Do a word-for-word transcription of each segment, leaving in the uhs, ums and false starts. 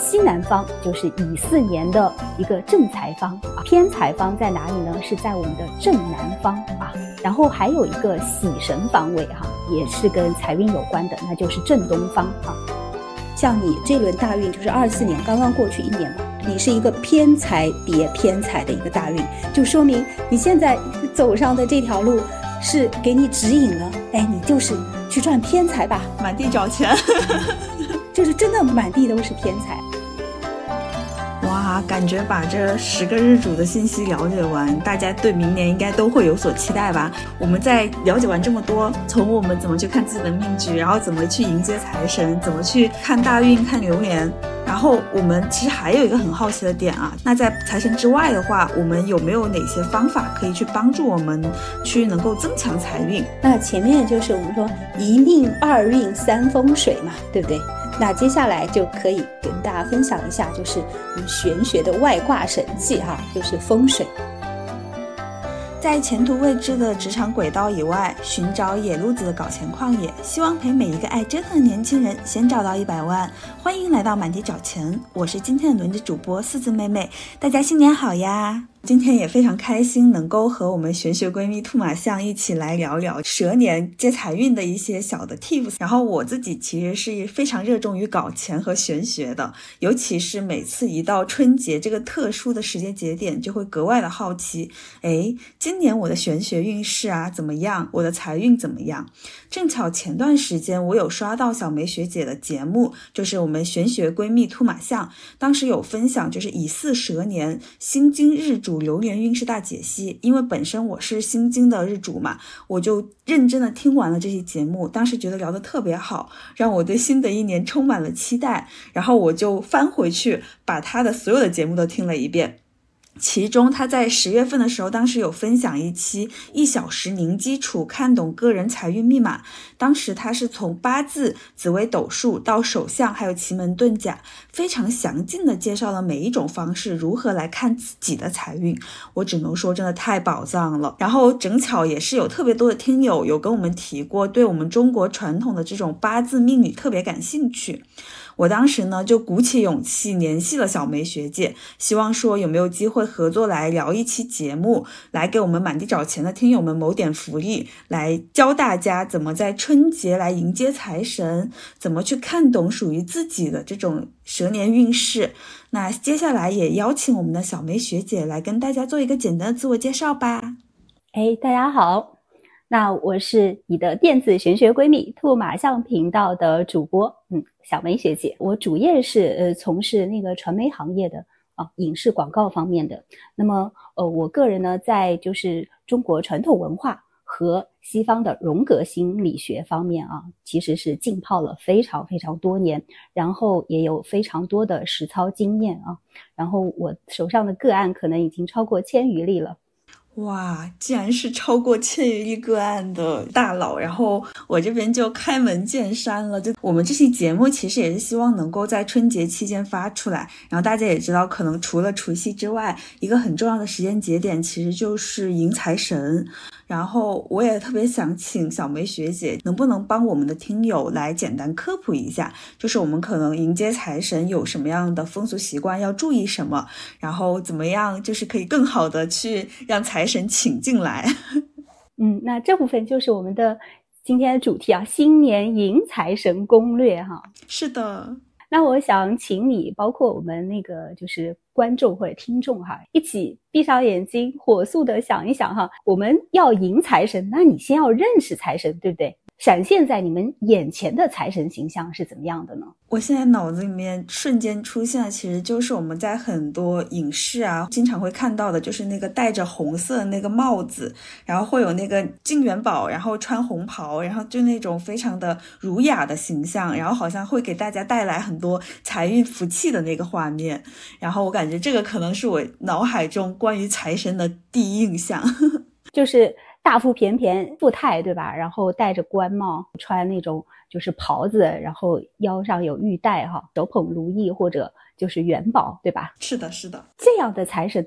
西南方就是乙巳年的一个正财方啊，偏财方在哪里呢？是在我们的正南方啊。然后还有一个喜神方位哈、啊，也是跟财运有关的，那就是正东方啊。像你这轮大运就是二四年刚刚过去一年嘛，你是一个偏财叠偏财的一个大运，就说明你现在走上的这条路是给你指引了，哎，你就是去赚偏财吧， 满地找钱就是真的满地都是偏财。 哇，感觉把这十个日主的信息了解完，大家对明年应该都会有所期待吧。我们在了解完这么多，从我们怎么去看自己的命局，然后怎么去迎接财神，怎么去看大运看流年，然后我们其实还有一个很好奇的点啊，那在财神之外的话，我们有没有哪些方法可以去帮助我们去能够增强财运？ 那前面就是我们说一命二运三风水嘛，对不对？那接下来就可以跟大家分享一下，就是我们玄学的外挂神器哈，就是风水。 在前途未知的职场轨道以外，寻找野路子的搞钱旷野，希望陪每一个爱折腾的年轻人先找到一百万。欢迎来到满地找钱，我是今天的轮值主播四字妹妹，大家新年好呀！今天也非常开心能够和我们玄学闺蜜兔马象一起来聊聊蛇年接财运的一些小的 tips。 然后我自己其实是非常热衷于搞钱和玄学的，尤其是每次一到春节这个特殊的时间节点，就会格外的好奇，诶，今年我的玄学运势啊怎么样，我的财运怎么样。正巧前段时间我有刷到小梅学姐的节目，就是我们玄学闺蜜兔马象，当时有分享就是乙巳蛇年辛金日主流年运势大解析。因为本身我是辛金的日主嘛，我就认真的听完了这期节目，当时觉得聊得特别好，让我对新的一年充满了期待，然后我就翻回去把他的所有的节目都听了一遍。其中他在十月份的时候，当时有分享一期一小时零基础看懂个人财运密码，当时他是从八字、紫微斗数到手相还有奇门遁甲，非常详尽的介绍了每一种方式如何来看自己的财运，我只能说真的太宝藏了。然后正巧也是有特别多的听友有跟我们提过，对我们中国传统的这种八字命理特别感兴趣，我当时呢就鼓起勇气联系了小梅学姐，希望说有没有机会合作来聊一期节目，来给我们满地找钱的听友们谋点福利，来教大家怎么在春节来迎接财神，怎么去看懂属于自己的这种蛇年运势。那接下来也邀请我们的小梅学姐来跟大家做一个简单的自我介绍吧。 哎，大家好，那我是你的电子玄学闺蜜兔马象频道的主播，嗯，小梅学姐。我主业是呃从事那个传媒行业的啊，影视广告方面的。那么呃我个人呢，在就是中国传统文化和西方的荣格心理学方面啊，其实是浸泡了非常非常多年，然后也有非常多的实操经验啊。然后我手上的个案可能已经超过千余例了。 哇，既然是超过千余例个案的大佬，然后我这边就开门见山了。就我们这期节目其实也是希望能够在春节期间发出来，然后大家也知道，可能除了除夕之外，一个很重要的时间节点其实就是迎财神。然后我也特别想请小梅学姐能不能帮我们的听友来简单科普一下，就是我们可能迎接财神有什么样的风俗习惯，要注意什么，然后怎么样就是可以更好的去让财神请进来。 嗯，那这部分就是我们的今天的主题啊，新年迎财神攻略哈。 是的， 那我想请你，包括我们那个就是观众或者听众哈，一起闭上眼睛，火速的想一想哈，我们要迎财神，那你先要认识财神，对不对？闪现在你们眼前的财神形象是怎么样的呢？ 我现在脑子里面瞬间出现的其实就是我们在很多影视啊经常会看到的，就是那个戴着红色的那个帽子，然后会有那个金元宝，然后穿红袍，然后就那种非常的儒雅的形象，然后好像会给大家带来很多财运福气的那个画面。然后我感觉这个可能是我脑海中关于财神的第一印象。 就是大腹便便富态，对吧？然后戴着官帽，穿那种就是袍子，然后腰上有玉带哈，手捧如意或者就是元宝，对吧？ 是的，是的。 这样的财神呢，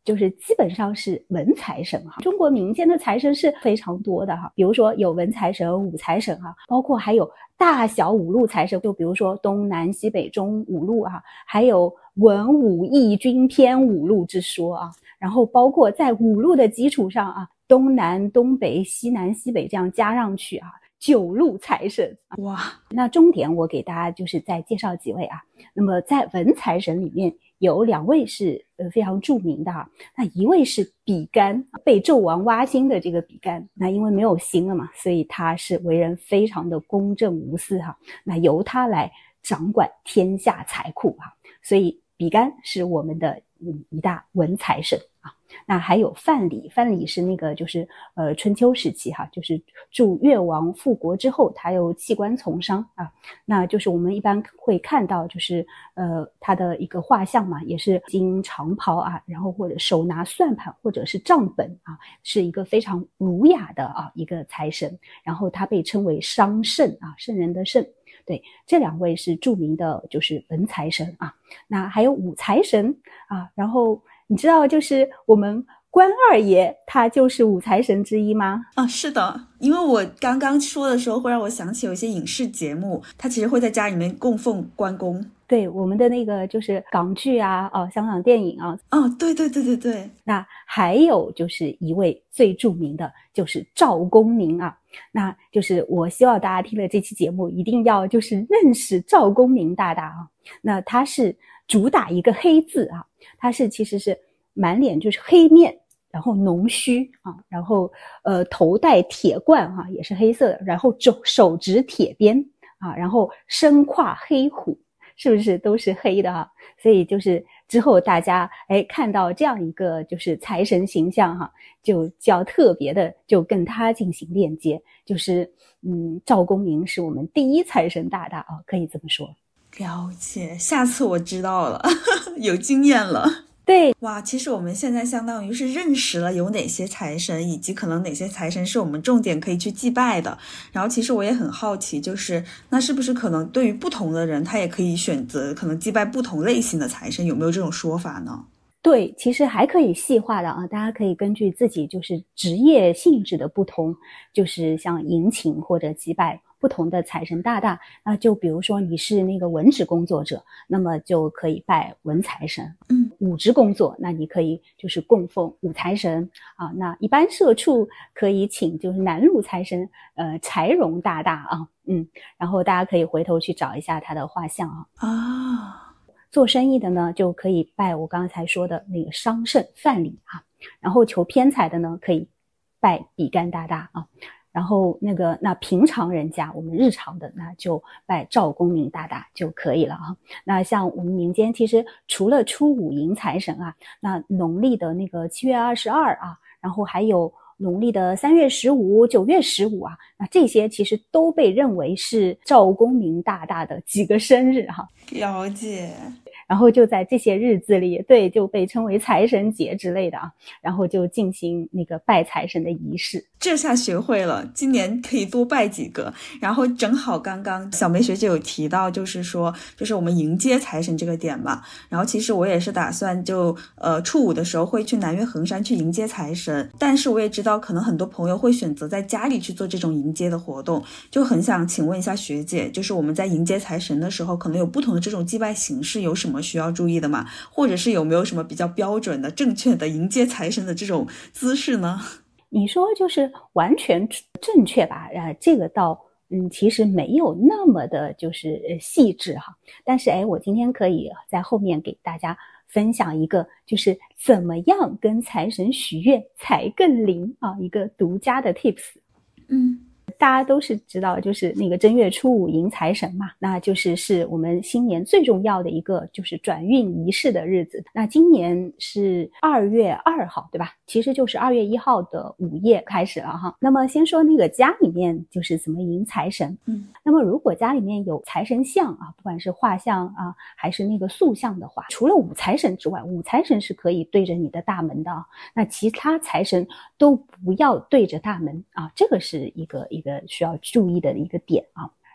就是基本上是文财神哈。中国民间的财神是非常多的哈，比如说有文财神、武财神哈，包括还有大小五路财神，就比如说东南西北中五路哈，还有文武义军偏五路之说啊。然后包括在五路的基础上啊，东南东北西南西北这样加上去啊，九路财神。 哇， 那重点我给大家就是再介绍几位啊。那么在文财神里面有两位是呃非常著名的啊，那一位是比干，被纣王挖心的这个比干，那因为没有心了嘛，所以他是为人非常的公正无私哈，那由他来掌管天下财库哈，所以比干是我们的嗯一大文财神啊。那还有范蠡，范蠡是那个就是呃春秋时期哈，就是助越王复国之后，他又弃官从商啊，那就是我们一般会看到就是呃他的一个画像嘛，也是经长袍啊，然后或者手拿算盘或者是账本啊，是一个非常儒雅的啊一个财神，然后他被称为商圣啊，圣人的圣。对，这两位是著名的就是文财神啊。那还有武财神啊，然后你知道就是我们关二爷他就是武财神之一吗？ 啊，是的，因为我刚刚说的时候会让我想起有一些影视节目，他其实会在家里面供奉关公。 对，我们的那个就是港剧啊，哦，香港电影啊， 哦，对对对对对。 那还有就是一位最著名的就是赵公明啊，那就是我希望大家听了这期节目一定要就是认识赵公明大大啊。那他是主打一个黑字啊，他是其实是满脸就是黑面，然后浓须啊，然后呃头戴铁冠哈、啊，也是黑色的，然后手手执铁鞭啊，然后身跨黑虎。是不是都是黑的啊？所以就是之后大家哎看到这样一个就是财神形象哈、啊，就就要特别的就跟他进行链接，就是嗯赵公明是我们第一财神大大啊，可以这么说。 了解，下次我知道了，有经验了。 对， 哇，其实我们现在相当于是认识了有哪些财神，以及可能哪些财神是我们重点可以去祭拜的。然后其实我也很好奇，就是那是不是可能对于不同的人，他也可以选择可能祭拜不同类型的财神，有没有这种说法呢？ 对，其实还可以细化的啊，大家可以根据自己就是职业性质的不同，就是像迎请或者祭拜不同的财神大大。那就比如说你是那个文职工作者，那么就可以拜文财神。 嗯， 武职工作，那你可以就是供奉武财神啊。那一般社畜可以请就是南路财神，呃，柴荣大大啊，嗯，然后大家可以回头去找一下他的画像啊。 啊。 做生意的呢，就可以拜我刚才说的那个商圣范蠡啊，然后求偏财的呢，可以拜比干大大啊，然后那个那平常人家我们日常的那就拜赵公明大大就可以了啊。那像我们民间其实除了初五迎财神啊，那农历的那个七月二十二啊，然后还有农历的三月十五、九月十五啊，那这些其实都被认为是赵公明大大的几个生日哈、啊。 了解。 然后就在这些日子里，对，就被称为财神节之类的啊，然后就进行那个拜财神的仪式。 这下学会了，今年可以多拜几个。然后正好刚刚小梅学姐有提到，就是说，就是我们迎接财神这个点嘛。然后其实我也是打算就呃初五的时候会去南岳衡山去迎接财神，但是我也知道可能很多朋友会选择在家里去做这种迎接的活动，就很想请问一下学姐，就是我们在迎接财神的时候，可能有不同的这种祭拜形式，有什么需要注意的吗？或者是有没有什么比较标准的、正确的迎接财神的这种姿势呢？ 你说就是完全正确吧？呃，这个倒嗯，其实没有那么的就是细致哈。但是哎，我今天可以在后面给大家分享一个，就是怎么样跟财神许愿才更灵啊，一个独家的 tips。 嗯。 大家都是知道，就是那个正月初五迎财神嘛，那就是是我们新年最重要的一个就是转运仪式的日子。那今年是二月二号，对吧？其实就是二月一号的午夜开始了哈。那么先说那个家里面就是怎么迎财神。 嗯， 那么如果家里面有财神像啊，不管是画像啊还是那个塑像的话，除了武财神之外，武财神是可以对着你的大门的啊，那其他财神都不要对着大门啊，这个是一个一个需要注意的一个点啊。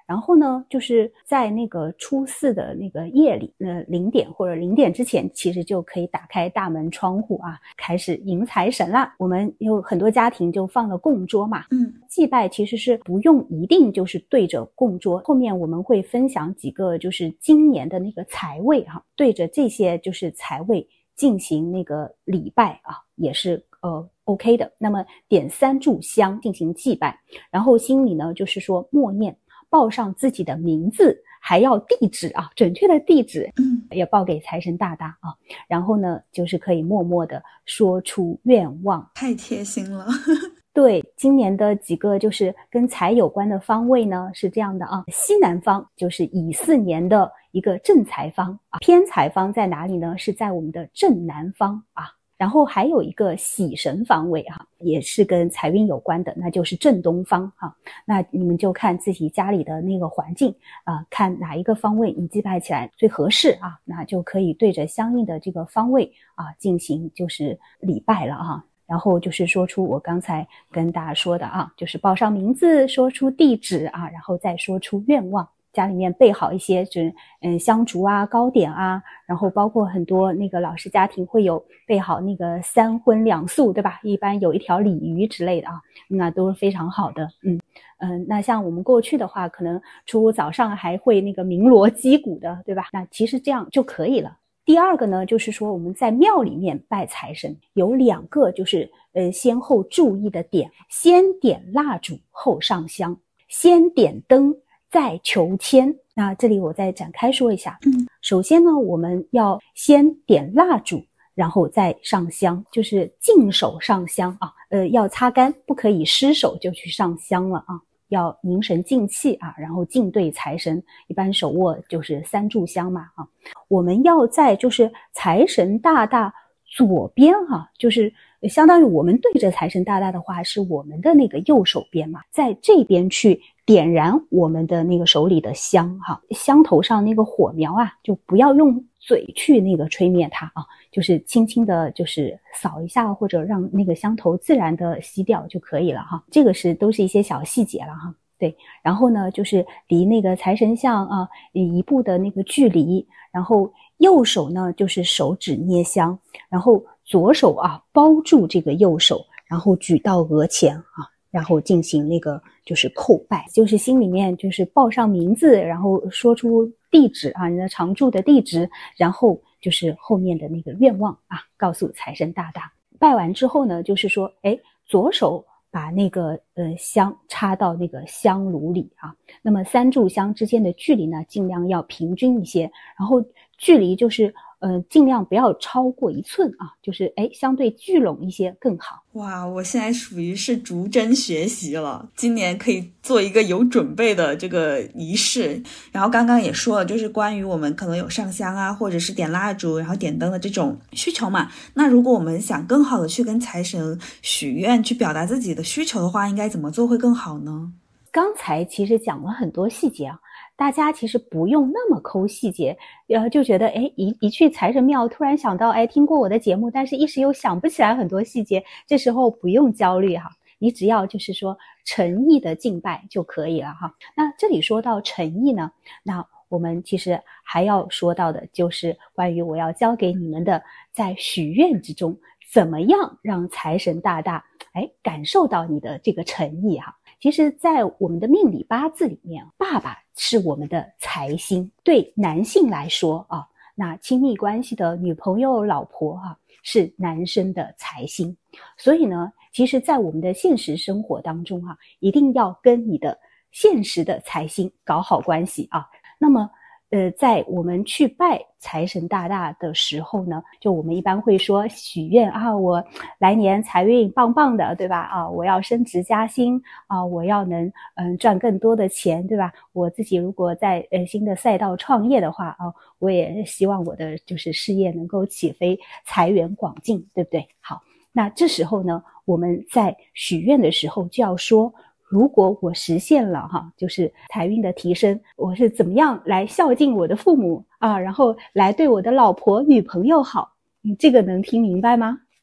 然后呢，就是在那个初四的那个夜里，呃，零点或者零点之前，其实就可以打开大门窗户啊，开始迎财神啦。我们有很多家庭就放了供桌嘛， 嗯， 祭拜其实是不用一定就是对着供桌，后面我们会分享几个就是今年的那个财位哈、啊，对着这些就是财位进行那个礼拜啊，也是呃 OK 的。那么点三炷香进行祭拜，然后心里呢就是说默念，报上自己的名字，还要地址啊，准确的地址， 嗯， 也报给财神大大啊。然后呢，就是可以默默的说出愿望， 太贴心了。 对，今年的几个就是跟财有关的方位呢是这样的啊，西南方就是乙巳年的一个正财方啊，偏财方在哪里呢？是在我们的正南方啊。然后还有一个喜神方位哈、啊，也是跟财运有关的，那就是正东方哈、啊。那你们就看自己家里的那个环境啊，看哪一个方位你祭拜起来最合适啊，那就可以对着相应的这个方位啊进行就是礼拜了哈、啊。然后就是说出我刚才跟大家说的啊，就是报上名字，说出地址啊，然后再说出愿望。家里面备好一些就是嗯香烛啊、糕点啊，然后包括很多那个老式家庭会有备好那个三荤两素，对吧？一般有一条鲤鱼之类的啊，那都是非常好的。嗯嗯，那像我们过去的话，可能初五早上还会那个鸣锣击鼓的，对吧？那其实这样就可以了。第二个呢，就是说我们在庙里面拜财神有两个就是呃先后注意的点，先点蜡烛后上香，先点灯再求签。那这里我再展开说一下。 嗯， 首先呢，我们要先点蜡烛，然后再上香，就是净手上香啊，呃，要擦干，不可以湿手就去上香了啊。要凝神静气啊，然后敬对财神，一般手握就是三炷香嘛啊。我们要在就是财神大大左边哈、啊，就是相当于我们对着财神大大的话，是我们的那个右手边嘛，在这边去点燃我们的那个手里的香哈、啊，香头上那个火苗啊，就不要用嘴去那个吹灭它啊，就是轻轻的就是扫一下，或者让那个香头自然的熄掉就可以了哈。这个是都是一些小细节了哈。对，然后呢就是离那个财神像啊一步的那个距离，然后右手呢就是手指捏香，然后左手啊包住这个右手，然后举到额前啊，然后进行那个就是叩拜，就是心里面就是报上名字，然后说出地址啊，你的常住的地址，然后就是后面的那个愿望啊，告诉财神大大。拜完之后呢，就是说，哎，左手把那个呃香插到那个香炉里啊，那么三炷香之间的距离呢，尽量要平均一些，然后距离就是呃尽量不要超过一寸啊，就是哎相对聚拢一些更好。 哇，我现在属于是逐帧学习了，今年可以做一个有准备的这个仪式。然后刚刚也说了，就是关于我们可能有上香啊，或者是点蜡烛，然后点灯的这种需求嘛。那如果我们想更好的去跟财神许愿，去表达自己的需求的话，应该怎么做会更好呢？ 刚才其实讲了很多细节啊，大家其实不用那么抠细节，呃，就觉得哎，一一去财神庙，突然想到哎，听过我的节目，但是一时又想不起来很多细节，这时候不用焦虑哈，你只要就是说诚意的敬拜就可以了哈。那这里说到诚意呢，那我们其实还要说到的就是关于我要教给你们的，在许愿之中，怎么样让财神大大哎感受到你的这个诚意哈。其实在我们的命理八字里面，爸爸是我们的财星，对男性来说啊，那亲密关系的女朋友老婆啊是男生的财星。所以呢，其实在我们的现实生活当中啊，一定要跟你的现实的财星搞好关系啊。那么呃，在我们去拜财神大大的时候呢，就我们一般会说许愿啊，我来年财运棒棒的，对吧？啊，我要升职加薪啊，我要能嗯赚更多的钱，对吧？我自己如果在呃新的赛道创业的话啊，我也希望我的就是事业能够起飞，财源广进，对不对？好，那这时候呢，我们在许愿的时候就要说，如果我实现了哈，就是财运的提升，我是怎么样来孝敬我的父母啊，然后来对我的老婆女朋友好，你这个能听明白吗？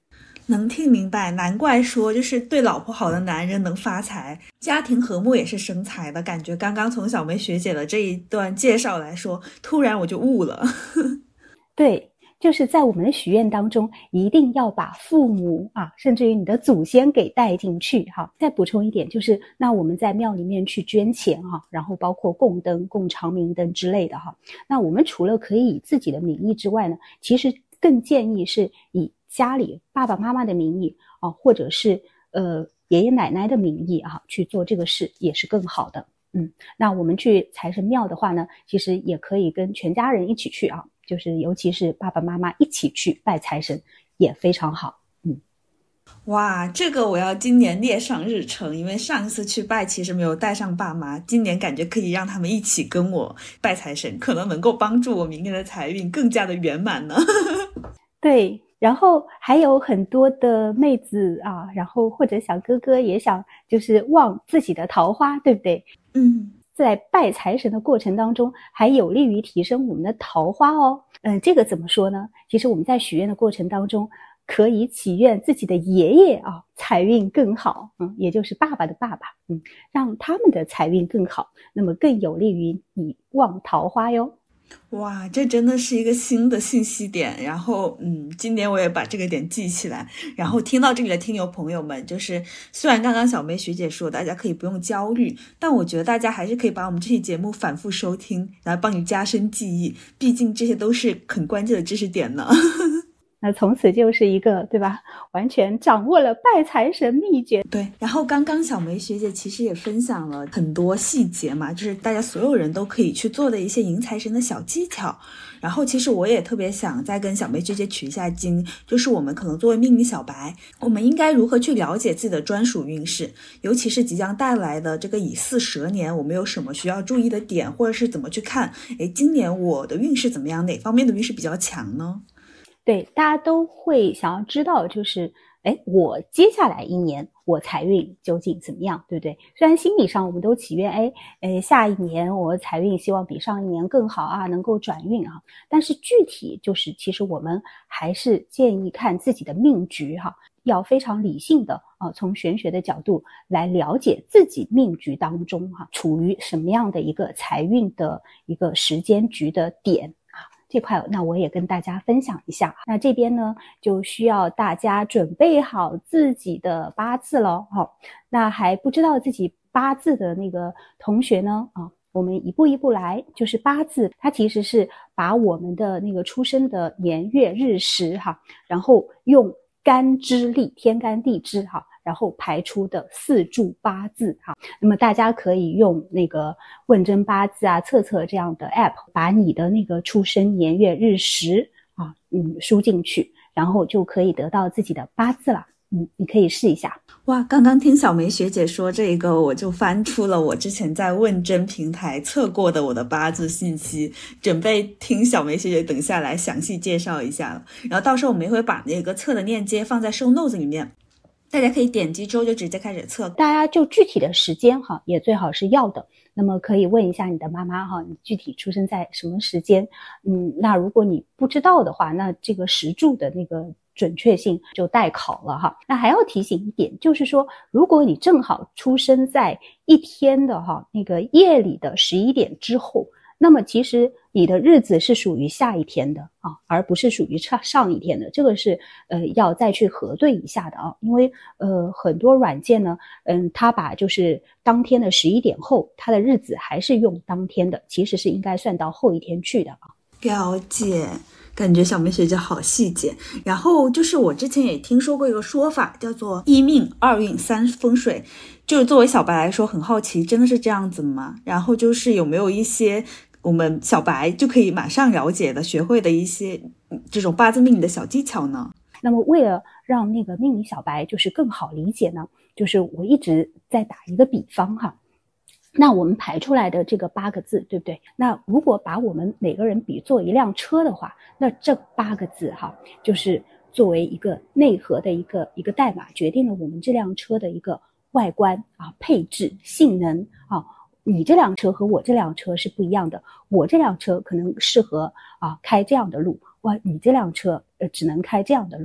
能听明白，难怪说就是对老婆好的男人能发财，家庭和睦也是生财的感觉。刚刚从小梅学姐的这一段介绍来说，突然我就悟了。 对，就是在我们的许愿当中，一定要把父母啊，甚至于你的祖先给带进去哈。再补充一点，就是那我们在庙里面去捐钱哈，然后包括供灯、供长明灯之类的哈。那我们除了可以以自己的名义之外呢，其实更建议是以家里爸爸妈妈的名义啊，或者是呃爷爷奶奶的名义啊去做这个事，也是更好的。嗯，那我们去财神庙的话呢，其实也可以跟全家人一起去啊，就是尤其是爸爸妈妈一起去拜财神，也非常好。嗯， 哇，这个我要今年列上日程，因为上一次去拜其实没有带上爸妈，今年感觉可以让他们一起跟我拜财神，可能能够帮助我明年的财运更加的圆满呢。 对，然后还有很多的妹子啊，然后或者小哥哥也想就是旺自己的桃花，对不对？ 嗯， 在拜财神的过程当中，还有利于提升我们的桃花哦。嗯，这个怎么说呢？其实我们在许愿的过程当中，可以祈愿自己的爷爷啊财运更好，嗯，也就是爸爸的爸爸，嗯，让他们的财运更好，那么更有利于你旺桃花哟。 哇，这真的是一个新的信息点。然后，嗯，今年我也把这个点记起来。然后听到这里的听友朋友们，就是虽然刚刚小梅学姐说大家可以不用焦虑，但我觉得大家还是可以把我们这期节目反复收听，然后帮你加深记忆。毕竟这些都是很关键的知识点呢。 那从此就是一个，对吧？完全掌握了拜财神秘诀。 对，然后刚刚小梅学姐其实也分享了很多细节嘛，就是大家所有人都可以去做的一些迎财神的小技巧。然后其实我也特别想再跟小梅学姐取一下经，就是我们可能作为命理小白，我们应该如何去了解自己的专属运势，尤其是即将带来的这个乙巳蛇年，我们有什么需要注意的点，或者是怎么去看，诶，今年我的运势怎么样，哪方面的运势比较强呢？ 对，大家都会想要知道，就是哎，我接下来一年我财运究竟怎么样，对不对？虽然心理上我们都祈愿，哎，呃，下一年我财运希望比上一年更好啊，能够转运啊，但是具体就是其实我们还是建议看自己的命局哈，要非常理性的啊，从玄学的角度来了解自己命局当中哈，处于什么样的一个财运的一个时间局的点。这块那我也跟大家分享一下。那这边呢就需要大家准备好自己的八字咯。好，那还不知道自己八字的那个同学呢啊，我们一步一步来。就是八字它其实是把我们的那个出生的年月日时哈，然后用干支历天干地支哈，然后排出的四柱八字哈。那么大家可以用那个问真八字啊、测测这样的 app， 把你的那个出生年月日时啊，嗯，输进去，然后就可以得到自己的八字了。嗯，你可以试一下。 哇，刚刚听小梅学姐说这个，我就翻出了我之前在问真平台测过的我的八字信息，准备听小梅学姐等下来详细介绍一下了。然后到时候我们也会把那个测的链接放在 show notes 里面，大家可以点击之后就直接开始测。 大家就具体的时间哈，也最好是要的。那么可以问一下你的妈妈哈，你具体出生在什么时间？嗯，那如果你不知道的话，那这个时柱的那个准确性就待考了哈。那还要提醒一点，就是说，如果你正好出生在一天的哈那个夜里的十一点之后，那么其实你的日子是属于下一天的啊，而不是属于上上一天的。这个是呃要再去核对一下的啊，因为呃很多软件呢，嗯，它把就是当天的十一点后，它的日子还是用当天的，其实是应该算到后一天去的啊。 了解。感觉小梅学姐好细节。然后就是我之前也听说过一个说法，叫做一命二运三风水，就是作为小白来说很好奇，真的是这样子吗？然后就是有没有一些我们小白就可以马上了解的学会的一些这种八字命理的小技巧呢？ 那么为了让那个命理小白就是更好理解呢，就是我一直在打一个比方哈。那我们排出来的这个八个字，对不对？那如果把我们每个人比作一辆车的话，那这八个字哈，就是作为一个内核的一个一个代码，决定了我们这辆车的一个外观啊、配置、性能啊。你这辆车和我这辆车是不一样的，我这辆车可能适合啊开这样的路，哇，你这辆车呃只能开这样的路哈。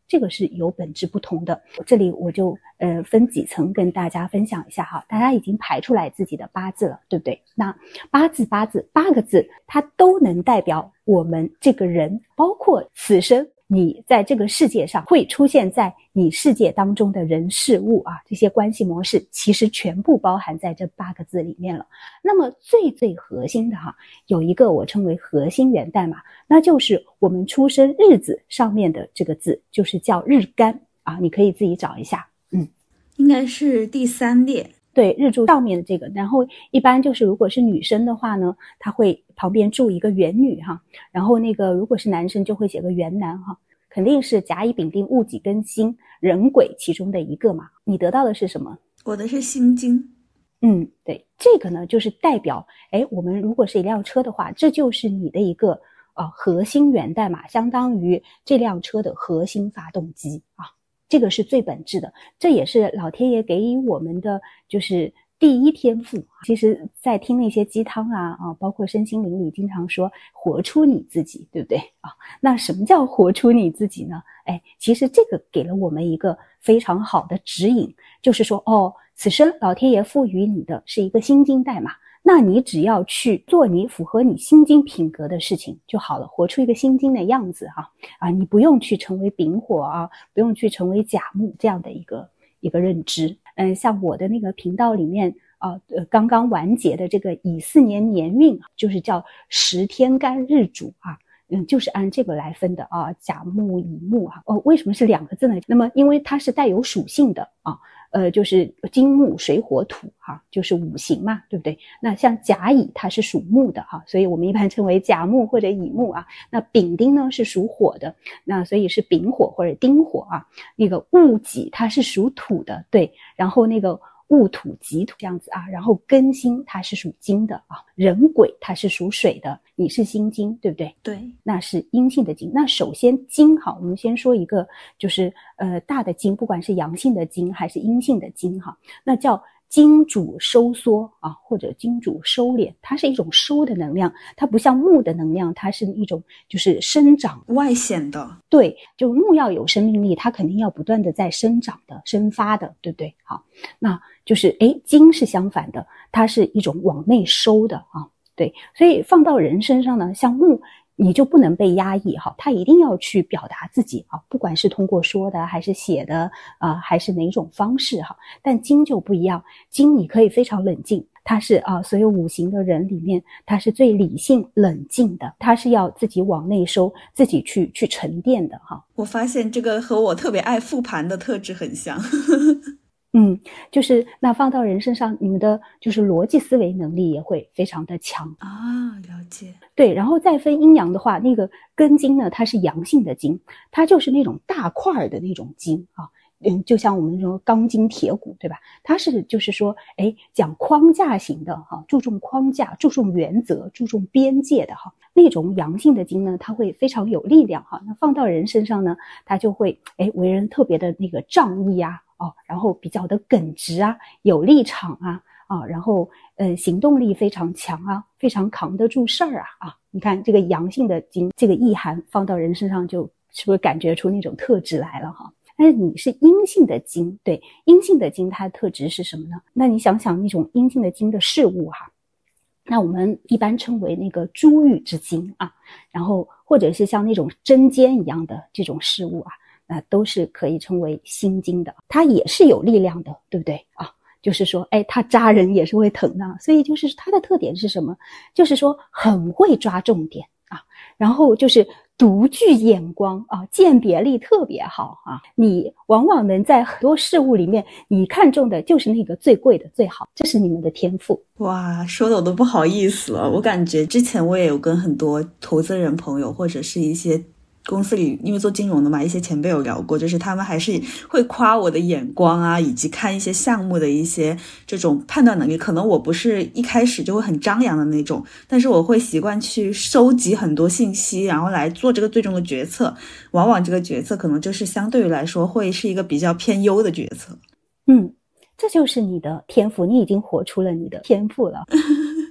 这个是有本质不同的。这里我就呃分几层跟大家分享一下哈。大家已经排出来自己的八字了，对不对？那八字八字八个字，它都能代表我们这个人，包括此生你在这个世界上会出现在你世界当中的人事物啊，这些关系模式其实全部包含在这八个字里面了。那么最最核心的哈，有一个我称为核心源代码，那就是我们出生日子上面的这个字，就是叫日干啊，你可以自己找一下。嗯， 应该是第三列。 对，日柱上面的这个，然后一般就是如果是女生的话呢，她会旁边注一个元女哈，然后那个如果是男生就会写个元男哈，肯定是甲乙丙丁戊己庚辛壬癸其中的一个嘛。你得到的是什么？ 我的是辛金。 嗯，对，这个呢就是代表，哎，我们如果是一辆车的话，这就是你的一个呃核心源代码，相当于这辆车的核心发动机啊。这个是最本质的，这也是老天爷给予我们的就是第一天赋。其实在听那些鸡汤啊啊，包括身心灵里经常说活出你自己，对不对啊？那什么叫活出你自己呢？哎，其实这个给了我们一个非常好的指引，就是说哦，此生老天爷赋予你的是一个心经代码，那你只要去做你符合你心经品格的事情就好了，活出一个心经的样子哈啊，你不用去成为丙火啊，不用去成为甲木这样的一个一个认知。嗯，像我的那个频道里面啊，呃，刚刚完结的这个乙巳年年运，就是叫十天干日主啊。嗯，就是按这个来分的啊，甲木乙木啊。哦，为什么是两个字呢？那么因为它是带有属性的啊。呃，就是金木水火土哈、啊，就是五行嘛，对不对？那像甲乙它是属木的哈、啊，所以我们一般称为甲木或者乙木啊。那丙丁呢是属火的，那所以是丙火或者丁火啊。那个戊己它是属土的，对，然后那个戊土己土这样子啊，然后庚辛它是属金的啊，壬癸它是属水的，你是辛金，对不对？ 对， 那是阴性的金。那首先金哈，我们先说一个就是呃大的金，不管是阳性的金还是阴性的金哈，那叫金主收缩啊，或者金主收敛，它是一种收的能量，它不像木的能量，它是一种就是生长外显的。 对，就木要有生命力，它肯定要不断的在生长的、生发的，对不对？好，那就是诶，金是相反的，它是一种往内收的啊。对，所以放到人身上呢，像木，你就不能被压抑哈，他一定要去表达自己啊，不管是通过说的还是写的啊、呃，还是哪种方式哈。但金就不一样，金你可以非常冷静，它是啊，所有五行的人里面，它是最理性冷静的，它是要自己往内收，自己去去沉淀的哈。 我发现这个和我特别爱复盘的特质很像。 嗯，就是那放到人身上，你们的就是逻辑思维能力也会非常的强啊，了解。 对，然后再分阴阳的话，那个庚金呢，它是阳性的金，它就是那种大块的那种金啊，嗯，就像我们说钢筋铁骨，对吧？它是就是说，哎，讲框架型的哈、啊，注重框架，注重原则，注重边界的哈、啊。那种阳性的金呢，它会非常有力量哈、啊。那放到人身上呢，它就会哎为人特别的那个仗义啊。哦，然后比较的耿直啊，有立场啊，啊，然后呃行动力非常强啊，非常扛得住事儿啊，啊，你看这个阳性的金这个意涵放到人身上，就是不是感觉出那种特质来了哈？但是你是阴性的金，对，阴性的金它的特质是什么呢？那你想想那种阴性的金的事物哈，那我们一般称为那个珠玉之金啊，然后或者是像那种针尖一样的这种事物啊。那都是可以称为心经的，它也是有力量的，对不对啊？就是说，哎，它扎人也是会疼的，所以就是它的特点是什么？就是说很会抓重点啊，然后就是独具眼光啊，鉴别力特别好啊。你往往能在很多事物里面，你看中的就是那个最贵的最好，这是你们的天赋。 哇，说的我都不好意思了。我感觉之前我也有跟很多投资人朋友或者是一些公司里因为做金融的嘛，一些前辈有聊过，就是他们还是会夸我的眼光啊，以及看一些项目的一些这种判断能力。可能我不是一开始就会很张扬的那种，但是我会习惯去收集很多信息，然后来做这个最终的决策。往往这个决策可能就是相对于来说会是一个比较偏优的决策。 嗯，这就是你的天赋，你已经活出了你的天赋了。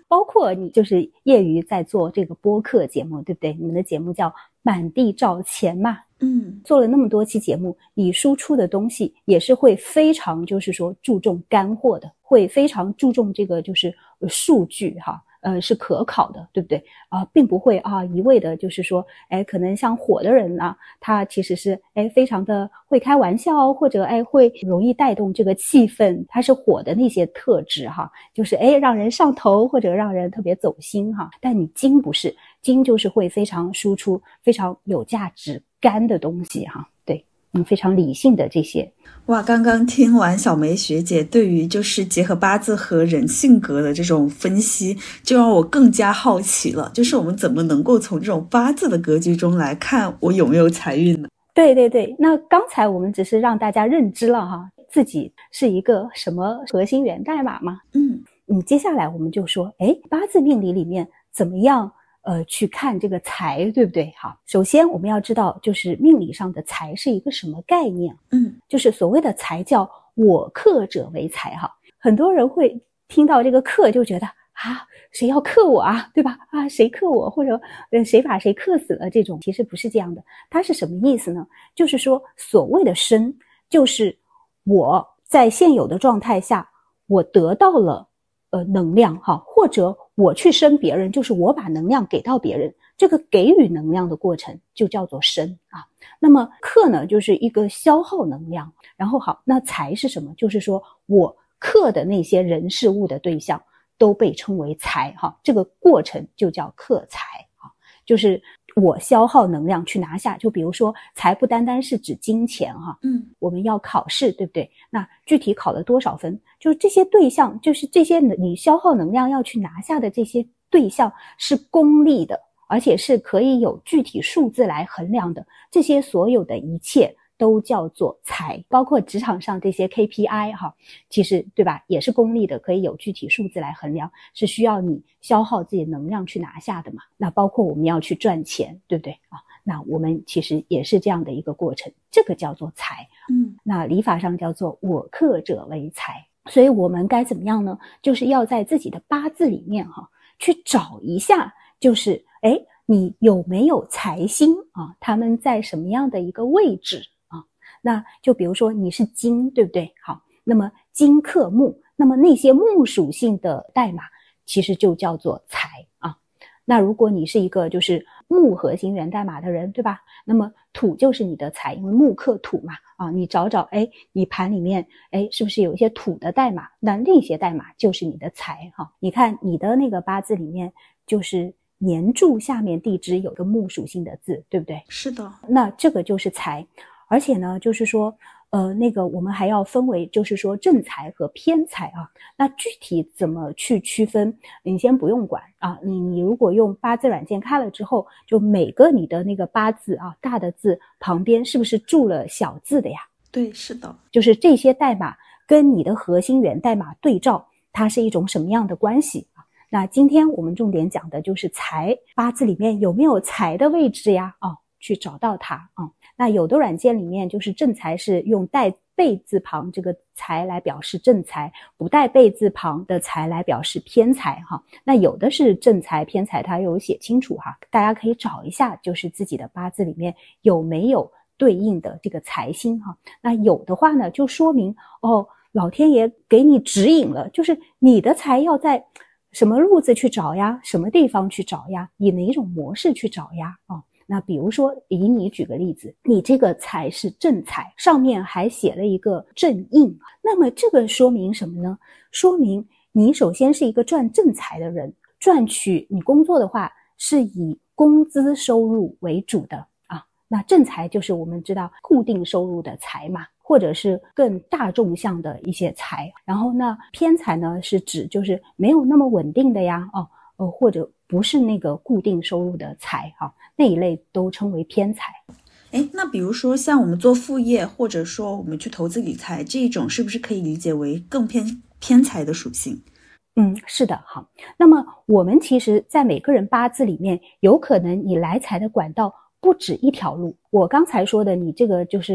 包括你就是业余在做这个播客节目，对不对？你们的节目叫满地找钱嘛， 嗯， 做了那么多期节目，你输出的东西也是会非常就是说注重干货的，会非常注重这个就是数据哈。呃，是可考的，对不对啊、呃？并不会啊一味的，就是说，哎，可能像火的人啊，他其实是哎非常的会开玩笑，或者哎会容易带动这个气氛，他是火的那些特质哈，就是哎让人上头或者让人特别走心哈。但你金不是，金就是会非常输出非常有价值干的东西哈，对，嗯，非常理性的这些。 哇，刚刚听完小梅学姐对于就是结合八字和人性格的这种分析，就让我更加好奇了，就是我们怎么能够从这种八字的格局中来看我有没有财运呢？ 对对对，那刚才我们只是让大家认知了哈，自己是一个什么核心源代码嘛。 嗯嗯，接下来我们就说，哎，八字命理里面怎么样呃去看这个财，对不对？好，首先我们要知道，就是命理上的财是一个什么概念？ 嗯， 就是所谓的财叫我克者为财哈。很多人会听到这个克就觉得啊，谁要克我啊，对吧？啊，谁克我，或者呃谁把谁克死了，这种其实不是这样的。它是什么意思呢？就是说所谓的生，就是我在现有的状态下，我得到了呃能量哈，或者我去生别人，就是我把能量给到别人，这个给予能量的过程就叫做生啊。那么克呢，就是一个消耗能量。然后好，那财是什么？就是说我克的那些人事物的对象都被称为财哈，这个过程就叫克财哈，就是我消耗能量去拿下。就比如说财不单单是指金钱哈， 嗯， 我们要考试，对不对？那具体考了多少分，就是这些对象，就是这些你消耗能量要去拿下的这些对象是功利的，而且是可以有具体数字来衡量的，这些所有的一切都叫做财。包括职场上这些 K P I 哈，其实对吧，也是功利的，可以有具体数字来衡量，是需要你消耗自己的能量去拿下的嘛。那包括我们要去赚钱，对不对啊？那我们其实也是这样的一个过程，这个叫做财。 嗯， 那礼法上叫做我克者为财。所以我们该怎么样呢？就是要在自己的八字里面哈，去找一下，就是哎，你有没有财星啊？他们在什么样的一个位置啊？那就比如说你是金，对不对？好，那么金克木，那么那些木属性的代码其实就叫做财啊。那如果你是一个就是木核心源代码的人，对吧？那么土就是你的财，因为木克土嘛啊，你找找，哎，你盘里面，哎，是不是有一些土的代码？那那些代码就是你的财哈。你看你的那个八字里面，就是年柱下面地支有个木属性的字，对不对？ 是的。 那这个就是财，而且呢，就是说。呃，那个我们还要分为，就是说正财和偏财啊。那具体怎么去区分，你先不用管啊。你你如果用八字软件开了之后，就每个你的那个八字啊，大的字旁边是不是注了小字的呀？ 对，是的。 就是这些代码跟你的核心源代码对照，它是一种什么样的关系啊？那今天我们重点讲的就是财，八字里面有没有财的位置呀？哦，去找到它啊。嗯那有的软件里面就是正财是用带贝字旁这个财来表示正财，不带贝字旁的财来表示偏财哈。那有的是正财偏财，它有写清楚哈，大家可以找一下，就是自己的八字里面有没有对应的这个财星哈。那有的话呢，就说明哦，老天爷给你指引了，就是你的财要在什么路子去找呀，什么地方去找呀，以哪种模式去找呀啊。哦那比如说以你举个例子，你这个财是正财，上面还写了一个正印，那么这个说明什么呢？说明你首先是一个赚正财的人，赚取你工作的话是以工资收入为主的啊。那正财就是我们知道固定收入的财嘛，或者是更大众向的一些财。然后呢，偏财呢是指就是没有那么稳定的呀，哦，呃或者不是那个固定收入的财哈、啊，那一类都称为偏财。 诶，那比如说像我们做副业，或者说我们去投资理财，这一种是不是可以理解为更偏偏财的属性？ 嗯，是的，好。那么我们其实在每个人八字里面，有可能你来财的管道不止一条路。我刚才说的，你这个就是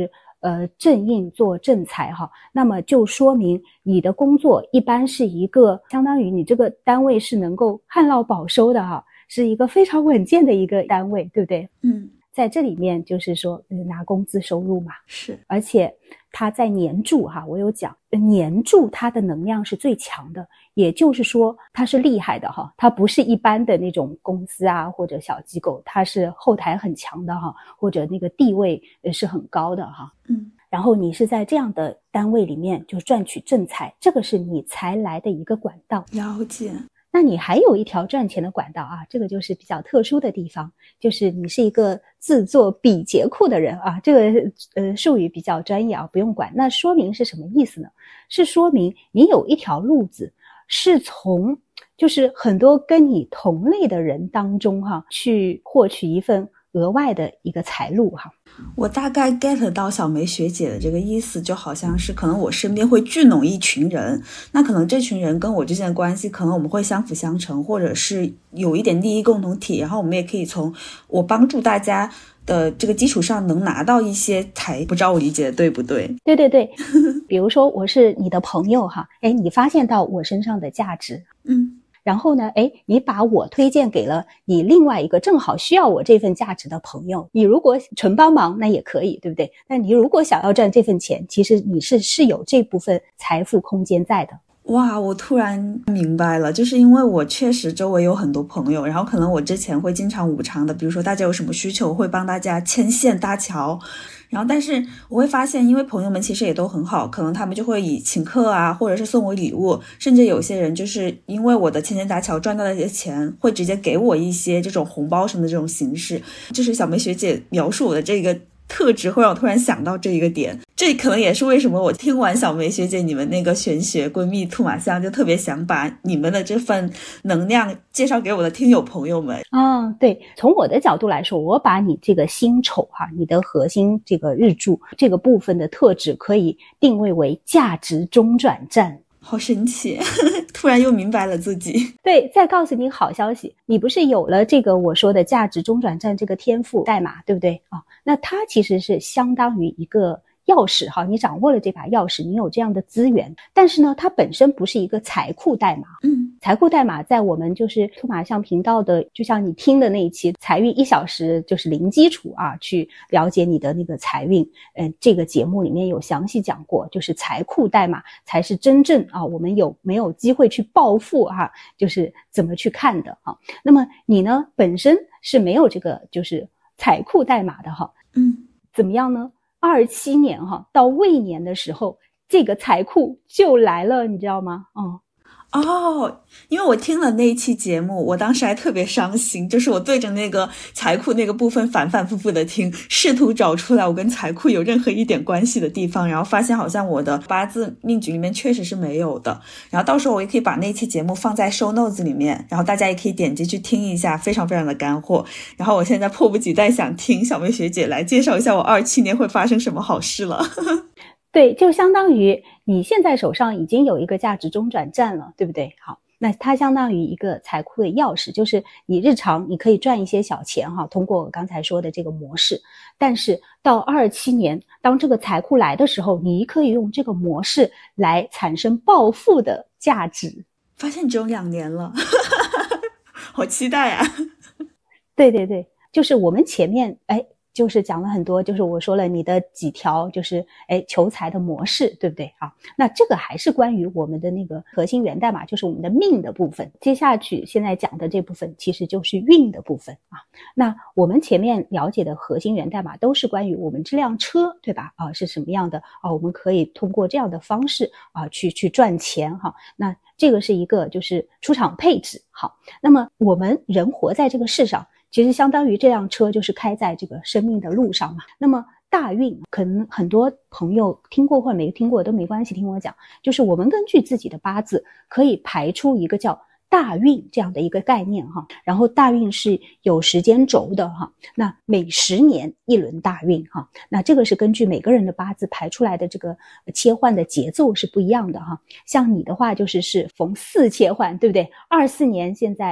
呃正印做正财哈，那么就说明你的工作一般是一个相当于你这个单位是能够旱涝保收的哈，是一个非常稳健的一个单位，对不对？ 嗯， 在这里面就是说拿工资收入嘛， 是， 而且它在年柱哈，我有讲年柱它的能量是最强的，也就是说它是厉害的哈，它不是一般的那种公司啊或者小机构，它是后台很强的哈，或者那个地位是很高的哈。 嗯， 然后你是在这样的单位里面就赚取正财，这个是你财来的一个管道。 了解。 那你还有一条赚钱的管道啊，这个就是比较特殊的地方，就是你是一个自作比劫库的人啊，这个呃术语比较专业啊，不用管。那说明是什么意思呢？是说明你有一条路子是从就是很多跟你同类的人当中哈，去获取一份额外的一个财路哈。 我大概 get 到小梅学姐的这个意思，就好像是可能我身边会聚拢一群人，那可能这群人跟我之间的关系可能我们会相辅相成，或者是有一点利益共同体，然后我们也可以从我帮助大家的这个基础上能拿到一些财，不知道我理解的对不对？ 对对对，比如说我是你的朋友哈，哎，你发现到我身上的价值， 嗯。 然后呢，诶，你把我推荐给了你另外一个正好需要我这份价值的朋友，你如果纯帮忙那也可以，对不对？但你如果想要赚这份钱，其实你是是有这部分财富空间在的。 哇，我突然明白了，就是因为我确实周围有很多朋友，然后可能我之前会经常无偿的，比如说大家有什么需求会帮大家牵线搭桥，然后但是我会发现因为朋友们其实也都很好，可能他们就会以请客啊，或者是送我礼物，甚至有些人就是因为我的牵线搭桥赚到的一些钱会直接给我一些这种红包什么的这种形式。就是小梅学姐描述我的这个特质会让我突然想到这一个点，这可能也是为什么我听完小梅学姐你们那个玄学闺蜜兔马香就特别想把你们的这份能量介绍给我的听友朋友们。 嗯，对，从我的角度来说，我把你这个辛丑哈，你的核心这个日柱这个部分的特质可以定位为价值中转站。 好神奇，突然又明白了自己。 对，再告诉你好消息，你不是有了这个我说的价值中转站这个天赋代码，对不对啊？那它其实是相当于一个钥匙哈，你掌握了这把钥匙，你有这样的资源，但是呢，它本身不是一个财库代码。 嗯， 财库代码在我们就是兔马象频道的，就像你听的那一期财运一小时就是零基础啊，去了解你的那个财运，嗯、呃，这个节目里面有详细讲过，就是财库代码才是真正啊，我们有没有机会去暴富啊，就是怎么去看的啊。那么你呢，本身是没有这个就是财库代码的哈， 嗯， 怎么样呢？二七年哈，到未年的时候，这个财库就来了，你知道吗？嗯。 哦，因为我听了那一期节目，我当时还特别伤心，就是我对着那个财库那个部分反反复复的听，试图找出来我跟财库有任何一点关系的地方，然后发现好像我的八字命局里面确实是没有的。然后到时候我也可以把那期节目放在 show notes 里面，然后大家也可以点击去听一下，非常非常的干货。然后我现在迫不及待想听小梅学姐来介绍一下我二七年会发生什么好事了。 对，就相当于你现在手上已经有一个价值中转站了，对不对？好，那它相当于一个财库的钥匙，就是你日常你可以赚一些小钱哈，通过我刚才说的这个模式。但是到二七年，当这个财库来的时候，你可以用这个模式来产生暴富的价值。 发现只有两年了，好期待啊！ 对对对，就是我们前面哎。就是讲了很多，就是我说了你的几条就是哎求财的模式，对不对啊？那这个还是关于我们的那个核心源代码，就是我们的命的部分。接下去现在讲的这部分其实就是运的部分啊。那我们前面了解的核心源代码都是关于我们这辆车，对吧？啊，是什么样的啊？我们可以通过这样的方式啊去去赚钱哈。那这个是一个就是出厂配置。好，那么我们人活在这个世上，其实相当于这辆车就是开在这个生命的路上嘛。那么大运，可能很多朋友听过或者没听过都没关系，听我讲，就是我们根据自己的八字可以排出一个叫大运这样的一个概念哈。然后大运是有时间轴的哈，那每十年一轮大运哈。那这个是根据每个人的八字排出来的这个切换的节奏是不一样的哈。像你的话就是是逢四切换，对不对？二四年现在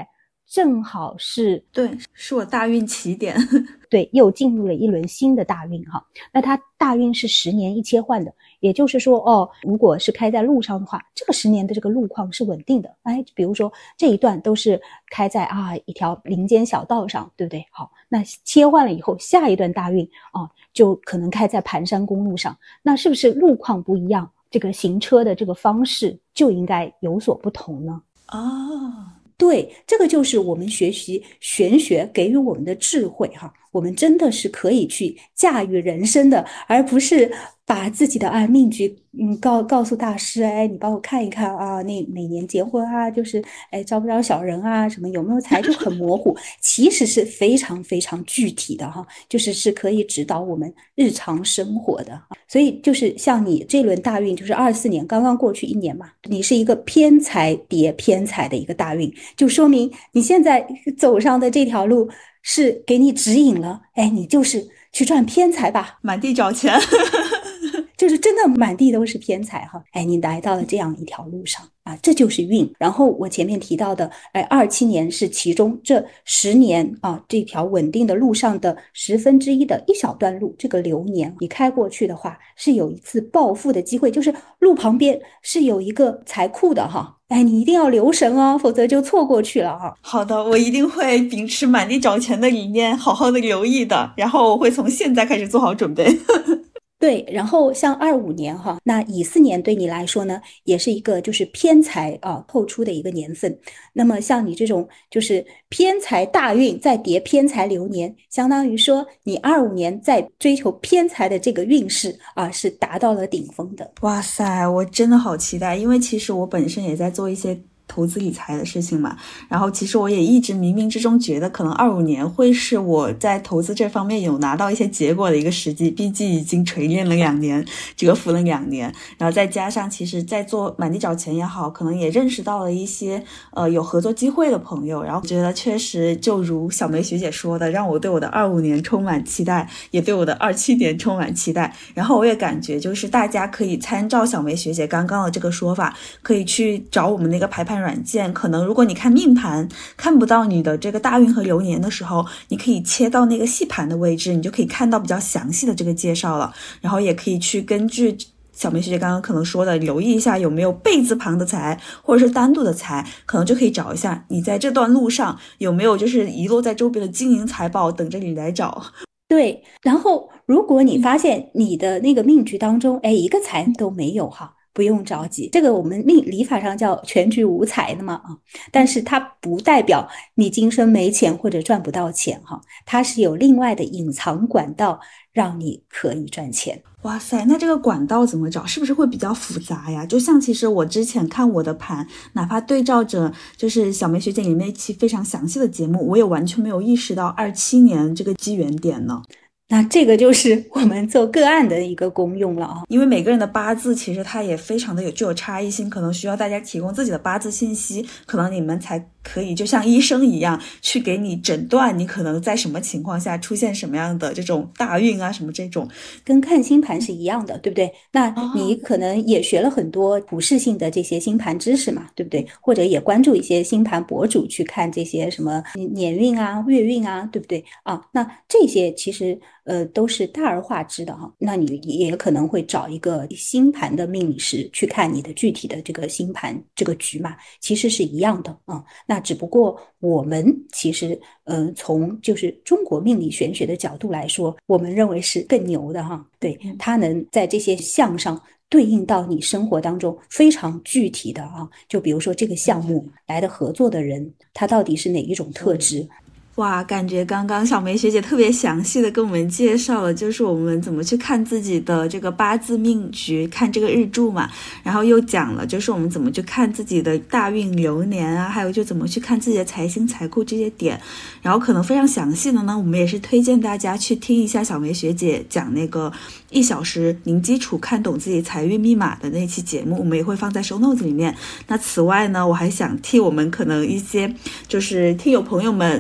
正好是对，是我大运起点。 对，又进入了一轮新的大运哈。那它大运是十年一切换的，也就是说哦，如果是开在路上的话，这个十年的这个路况是稳定的。哎，比如说这一段都是开在啊一条林间小道上，对不对？好，那切换了以后，下一段大运啊就可能开在盘山公路上，那是不是路况不一样，这个行车的这个方式就应该有所不同呢？ 哦， 对，这个就是我们学习玄学给予我们的智慧哈，我们真的是可以去驾驭人生的，而不是把自己的啊命局嗯告告诉大师，哎，你帮我看一看啊，那哪年结婚啊，就是哎招不招小人啊，什么有没有财就很模糊，其实是非常非常具体的哈，就是是可以指导我们日常生活的。所以就是像你这轮大运，就是二四年刚刚过去一年嘛，你是一个偏财叠偏财的一个大运，就说明你现在走上的这条路是给你指引了，哎，你就是去赚偏财吧， 满地找钱。 就是真的满地都是偏财哈，哎，你来到了这样一条路上啊，这就是运。然后我前面提到的，哎，二七年是其中这十年啊这条稳定的路上的十分之一的一小段路，这个流年你开过去的话，是有一次暴富的机会，就是路旁边是有一个财库的哈，哎，你一定要留神哦，否则就错过去了哈。 好的，我一定会秉持满地找钱的理念，好好的留意的，然后我会从现在开始做好准备。 对，然后像二五年哈，那乙巳年对你来说呢，也是一个就是偏财啊透出的一个年份。那么像你这种就是偏财大运再叠偏财流年，相当于说你二五年在追求偏财的这个运势啊是达到了顶峰的。 哇塞，我真的好期待，因为其实我本身也在做一些投资理财的事情嘛，然后其实我也一直冥冥之中觉得可能二五年会是我在投资这方面有拿到一些结果的一个时机，毕竟已经锤炼了两年，蛰伏了两年，然后再加上其实在做满地找钱也好，可能也认识到了一些呃有合作机会的朋友，然后觉得确实就如小梅学姐说的，让我对我的二五年充满期待，也对我的二七年充满期待。然后我也感觉就是大家可以参照小梅学姐刚刚的这个说法，可以去找我们那个排盘软件，可能如果你看命盘看不到你的这个大运和流年的时候，你可以切到那个细盘的位置，你就可以看到比较详细的这个介绍了，然后也可以去根据小梅学姐刚刚可能说的留意一下有没有贝字旁的财或者是单独的财，可能就可以找一下你在这段路上有没有就是遗落在周边的金银财宝等着你来找。 对，然后如果你发现你的那个命局当中哎一个财都没有哈，不用着急，这个我们命理法上叫全局无财的嘛啊，但是它不代表你今生没钱或者赚不到钱哈，它是有另外的隐藏管道让你可以赚钱。 哇塞，那这个管道怎么找？是不是会比较复杂呀？就像其实我之前看我的盘，哪怕对照着就是小梅学姐里面一期非常详细的节目，我也完全没有意识到二七年这个机缘点呢。 那这个就是我们做个案的一个功用了啊， 因为每个人的八字其实它也非常的有具有差异性，可能需要大家提供自己的八字信息，可能你们才可以就像医生一样去给你诊断你可能在什么情况下出现什么样的这种大运啊什么这种， 跟看星盘是一样的，对不对？那你可能也学了很多普适性的这些星盘知识嘛，对不对？或者也关注一些星盘博主去看这些什么年运啊月运啊，对不对啊？那这些其实呃都是大而化之的哈，那你也可能会找一个星盘的命理师去看你的具体的这个星盘这个局嘛，其实是一样的啊。那只不过我们其实呃从就是中国命理玄学的角度来说，我们认为是更牛的哈，对，它能在这些项上对应到你生活当中非常具体的啊，就比如说这个项目来的合作的人，他到底是哪一种特质。 哇，感觉刚刚小梅学姐特别详细的跟我们介绍了，就是我们怎么去看自己的这个八字命局，看这个日柱嘛，然后又讲了就是我们怎么去看自己的大运流年啊，还有就怎么去看自己的财星财库这些点，然后可能非常详细的呢，我们也是推荐大家去听一下小梅学姐讲那个一小时零基础看懂自己财运密码的那期节目，我们也会放在 show notes 里面。那此外呢，我还想替我们可能一些就是听友朋友们再请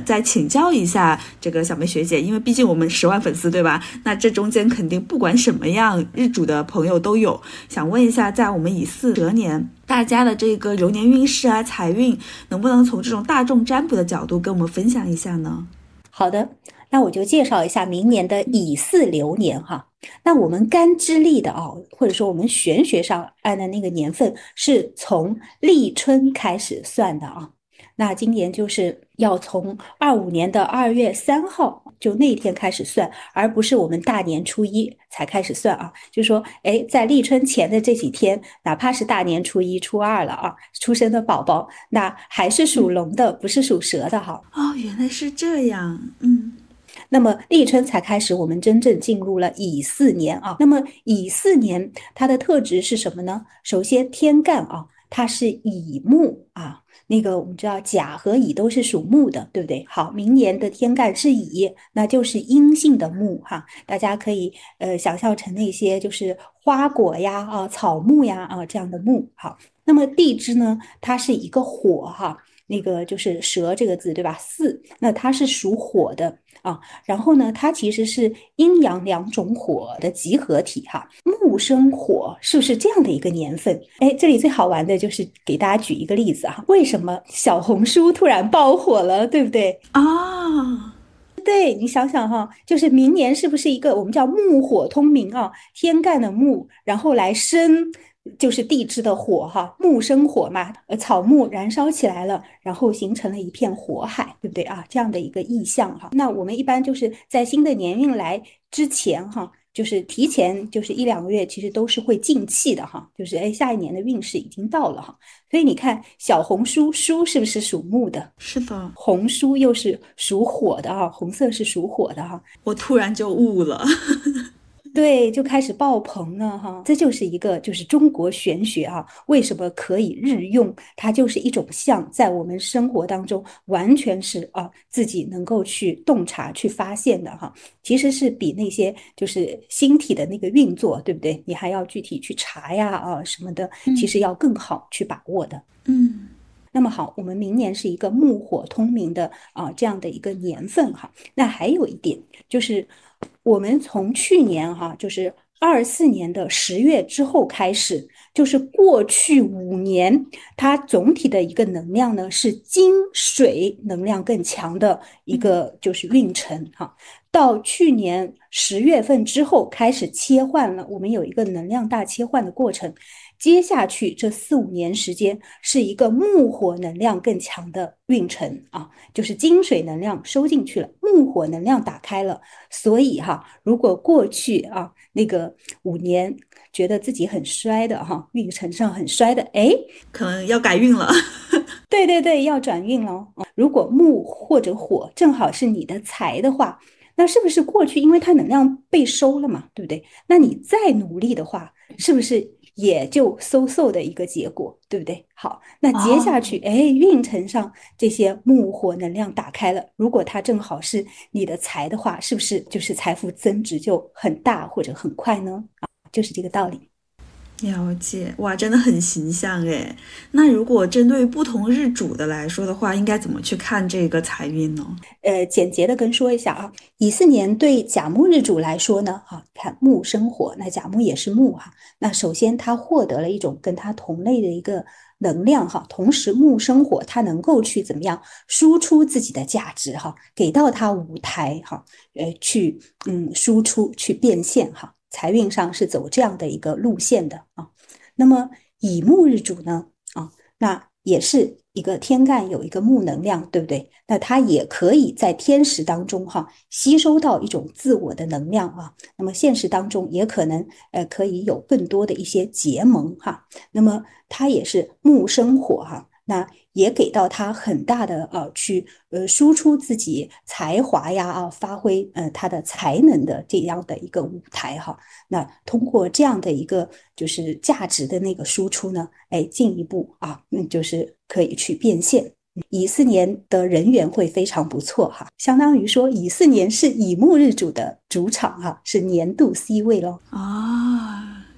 教一下这个小梅学姐，因为毕竟我们十万粉丝对吧？那这中间肯定不管什么样日主的朋友都有。想问一下，在我们乙巳蛇年，大家的这个流年运势啊、财运，能不能从这种大众占卜的角度跟我们分享一下呢？ 好的，那我就介绍一下明年的乙巳流年哈。那我们干支历的啊，或者说我们玄学上按的那个年份是从立春开始算的啊。那今年就是要从二五年的二月三号就那一天开始算，而不是我们大年初一才开始算啊。就是说，哎，在立春前的这几天，哪怕是大年初一、初二了啊，出生的宝宝，那还是属龙的，不是属蛇的哈。 哦，原来是这样，嗯。 那么立春才开始，我们真正进入了乙巳年啊。那么乙巳年它的特质是什么呢？首先天干啊，它是乙木啊。那个我们知道甲和乙都是属木的，对不对？好，明年的天干是乙，那就是阴性的木哈。大家可以呃想象成那些就是花果呀啊、草木呀啊这样的木。好，那么地支呢，它是一个火哈。那个就是蛇这个字对吧？巳，那它是属火的啊。然后呢，它其实是阴阳两种火的集合体哈。木生火，是不是这样的一个年份？哎，这里最好玩的就是给大家举一个例子哈。为什么小红书突然爆火了，对不对？ 啊、 哦，对，你想想哈，就是明年是不是一个我们叫木火通明啊？天干的木，然后来生。就是地支的火哈，木生火嘛，呃，草木燃烧起来了，然后形成了一片火海，对不对啊？这样的一个意象哈。那我们一般就是在新的年运来之前哈，就是提前就是一两个月，其实都是会进气的哈，就是哎，下一年的运势已经到了哈。所以你看小红书，书是不是属木的？ 是的， 红书又是属火的哈，红色是属火的哈。 我突然就悟了。 对，就开始爆棚了哈，这就是一个就是中国玄学啊，为什么可以日用？它就是一种象，在我们生活当中完全是啊自己能够去洞察、去发现的哈。其实是比那些就是星体的那个运作，对不对？你还要具体去查呀啊什么的，其实要更好去把握的。 嗯。 那么好，我们明年是一个木火通明的啊这样的一个年份哈。那还有一点就是。我们从去年哈，就是二四年的十月之后开始，就是过去五年，它总体的一个能量呢是金水能量更强的一个就是运程哈。到去年十月份之后开始切换了，我们有一个能量大切换的过程。接下去这四五年时间是一个木火能量更强的运程啊，就是金水能量收进去了，木火能量打开了。所以哈，如果过去啊那个五年觉得自己很衰的哈，运程上很衰的，哎， 可能要改运了。 对对对，要转运了。如果木或者火正好是你的财的话，那是不是过去因为它能量被收了嘛，对不对？那你再努力的话，是不是也就收受的一个结果，对不对？好，那接下去，哎，运程上这些木火能量打开了，如果它正好是你的财的话，是不是就是财富增值就很大或者很快呢？啊，就是这个道理。 了解，哇，真的很形象诶。那如果针对不同日主的来说的话，应该怎么去看这个财运呢？ 呃，简洁的跟说一下啊，乙巳年对甲木日主来说呢，哈、啊，看木生火，那甲木也是木哈、啊，那首先他获得了一种跟他同类的一个能量哈，同时木生火，他能够去怎么样输出自己的价值哈，给到他舞台哈，呃，去嗯输出去变现哈。财运上是走这样的一个路线的啊。那么乙木日主呢啊，那也是一个天干有一个木能量，对不对？那它也可以在天时当中哈、啊、吸收到一种自我的能量啊。那么现实当中也可能呃可以有更多的一些结盟哈、啊。那么它也是木生火哈、啊。那也给到他很大的呃去呃输出自己才华呀啊，发挥呃他的才能的这样的一个舞台哈。那通过这样的一个就是价值的那个输出呢，哎，进一步啊，嗯，就是可以去变现。乙巳年的人缘会非常不错哈，相当于说乙巳年是乙木日主的主场哈，是年度 C 位咯。 啊，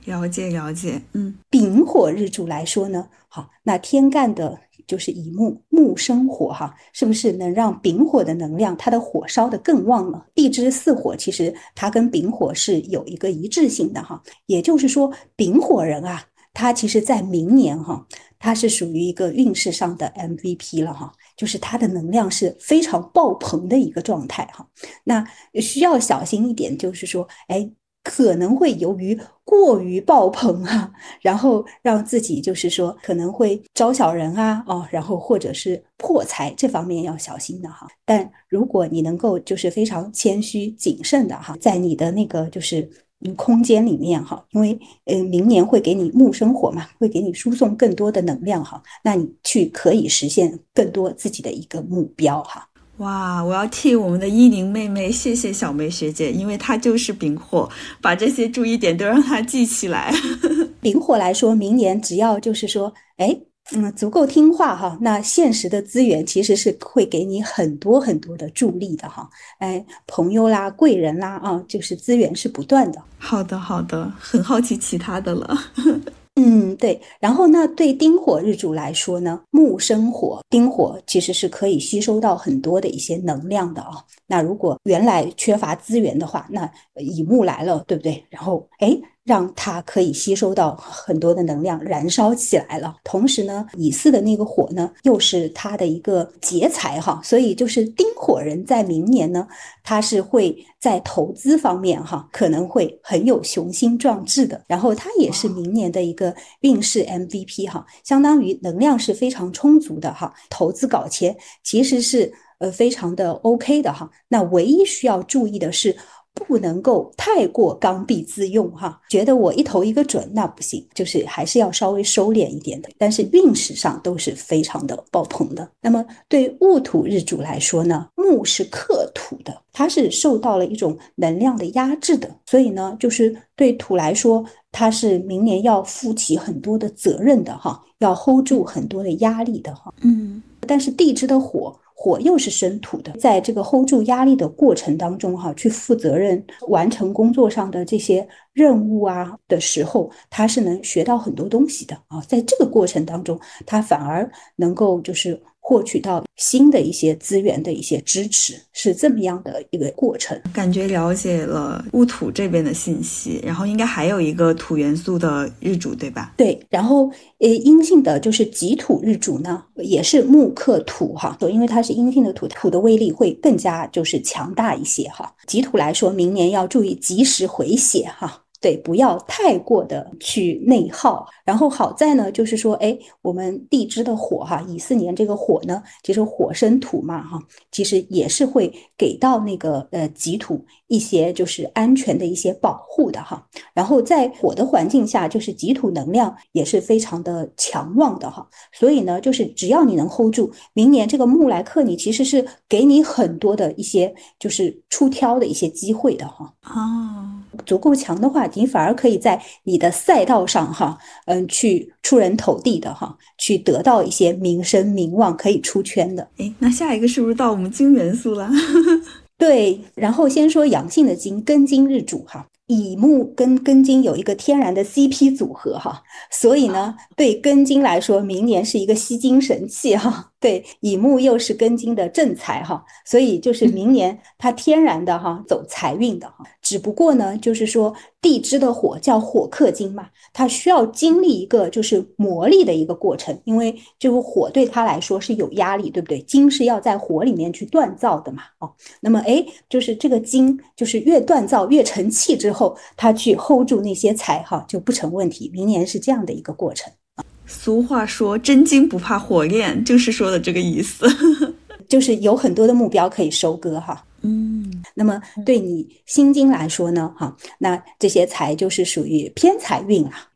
了解了解。嗯， 丙火日主来说呢，好，那天干的就是乙木，木生火哈，是不是能让丙火的能量它的火烧得更旺呢？地支巳火其实它跟丙火是有一个一致性的哈，也就是说丙火人啊，他其实在明年哈，他是属于一个运势上的 M V P 了哈，就是他的能量是非常爆棚的一个状态哈。那需要小心一点，就是说，哎，可能会由于过于爆棚啊，然后让自己就是说可能会招小人啊，哦，然后或者是破财，这方面要小心的哈。但如果你能够就是非常谦虚谨慎的哈，在你的那个就是空间里面哈，因为呃明年会给你木生火嘛，会给你输送更多的能量哈，那你去可以实现更多自己的一个目标哈。 哇，我要替我们的依宁妹妹谢谢小梅学姐，因为她就是丙火，把这些注意点都让她记起来。 丙火来说，明年只要就是说，哎，嗯，足够听话哈，那现实的资源其实是会给你很多很多的助力的哈，哎，朋友啦、贵人啦啊，就是资源是不断的。 好的，好的，很好奇其他的了。 嗯，对。然后那对丁火日主来说呢，木生火，丁火其实是可以吸收到很多的一些能量的啊。那如果原来缺乏资源的话，那乙木来了，对不对？然后哎，让它可以吸收到很多的能量，燃烧起来了。同时呢，乙巳的那个火呢，又是它的一个劫财哈，所以就是丁火人在明年呢，他是会在投资方面哈，可能会很有雄心壮志的。然后他也是明年的一个运势 M V P 哈，相当于能量是非常充足的哈，投资搞钱其实是呃非常的 OK 的哈。那唯一需要注意的是，不能够太过刚愎自用哈，觉得我一头一个准那不行，就是还是要稍微收敛一点的。但是运势上都是非常的爆棚的。那么对戊土日主来说呢，木是克土的，它是受到了一种能量的压制的，所以呢，就是对土来说，它是明年要负起很多的责任的哈，要 hold 住很多的压力的哈。 嗯， 但是地支的火。火又是生土的，在这个 hold 住压力的过程当中哈，去负责任完成工作上的这些任务啊的时候，他是能学到很多东西的啊。在这个过程当中，他反而能够就是获取到新的一些资源的一些支持，是这么样的一个过程。 感觉了解了戊土这边的信息，然后应该还有一个土元素的日主对吧？ 对，然后呃阴性的就是己土日主呢，也是木克土哈，因为它是阴性的土，土的威力会更加就是强大一些哈。己土来说，明年要注意及时回血哈。对，不要太过的去内耗。然后好在呢，就是说，哎，我们地支的火哈，乙巳年这个火呢，其实火生土嘛哈，其实也是会给到那个呃己土一些就是安全的一些保护的哈。然后在火的环境下，就是己土能量也是非常的强旺的哈。所以呢，就是只要你能 hold 住，明年这个木来克你，其实是给你很多的一些就是出挑的一些机会的哈。 哦。 足够强的话，你反而可以在你的赛道上哈，嗯，去出人头地的哈，去得到一些名声名望，可以出圈的。 诶，那下一个是不是到我们金元素了？ 对，然后先说阳性的金，庚金日主哈，乙木跟庚金有一个天然的 C P 组合哈，所以呢，对庚金来说，明年是一个吸金神器哈。对，乙木又是庚金的正财哈，所以就是明年它天然的哈走财运的哈。只不过呢，就是说地支的火叫火克金嘛，它需要经历一个就是磨砺的一个过程，因为这个火对它来说是有压力，对不对？金是要在火里面去锻造的嘛，哦，那么哎，就是这个金就是越锻造越成器之后，它去 hold 住那些财哈就不成问题。明年是这样的一个过程。 俗话说真金不怕火炼，就是说的这个意思。 就是有很多的目标可以收割哈。 嗯， 那么对你辛金来说呢哈，那这些财就是属于偏财运啊，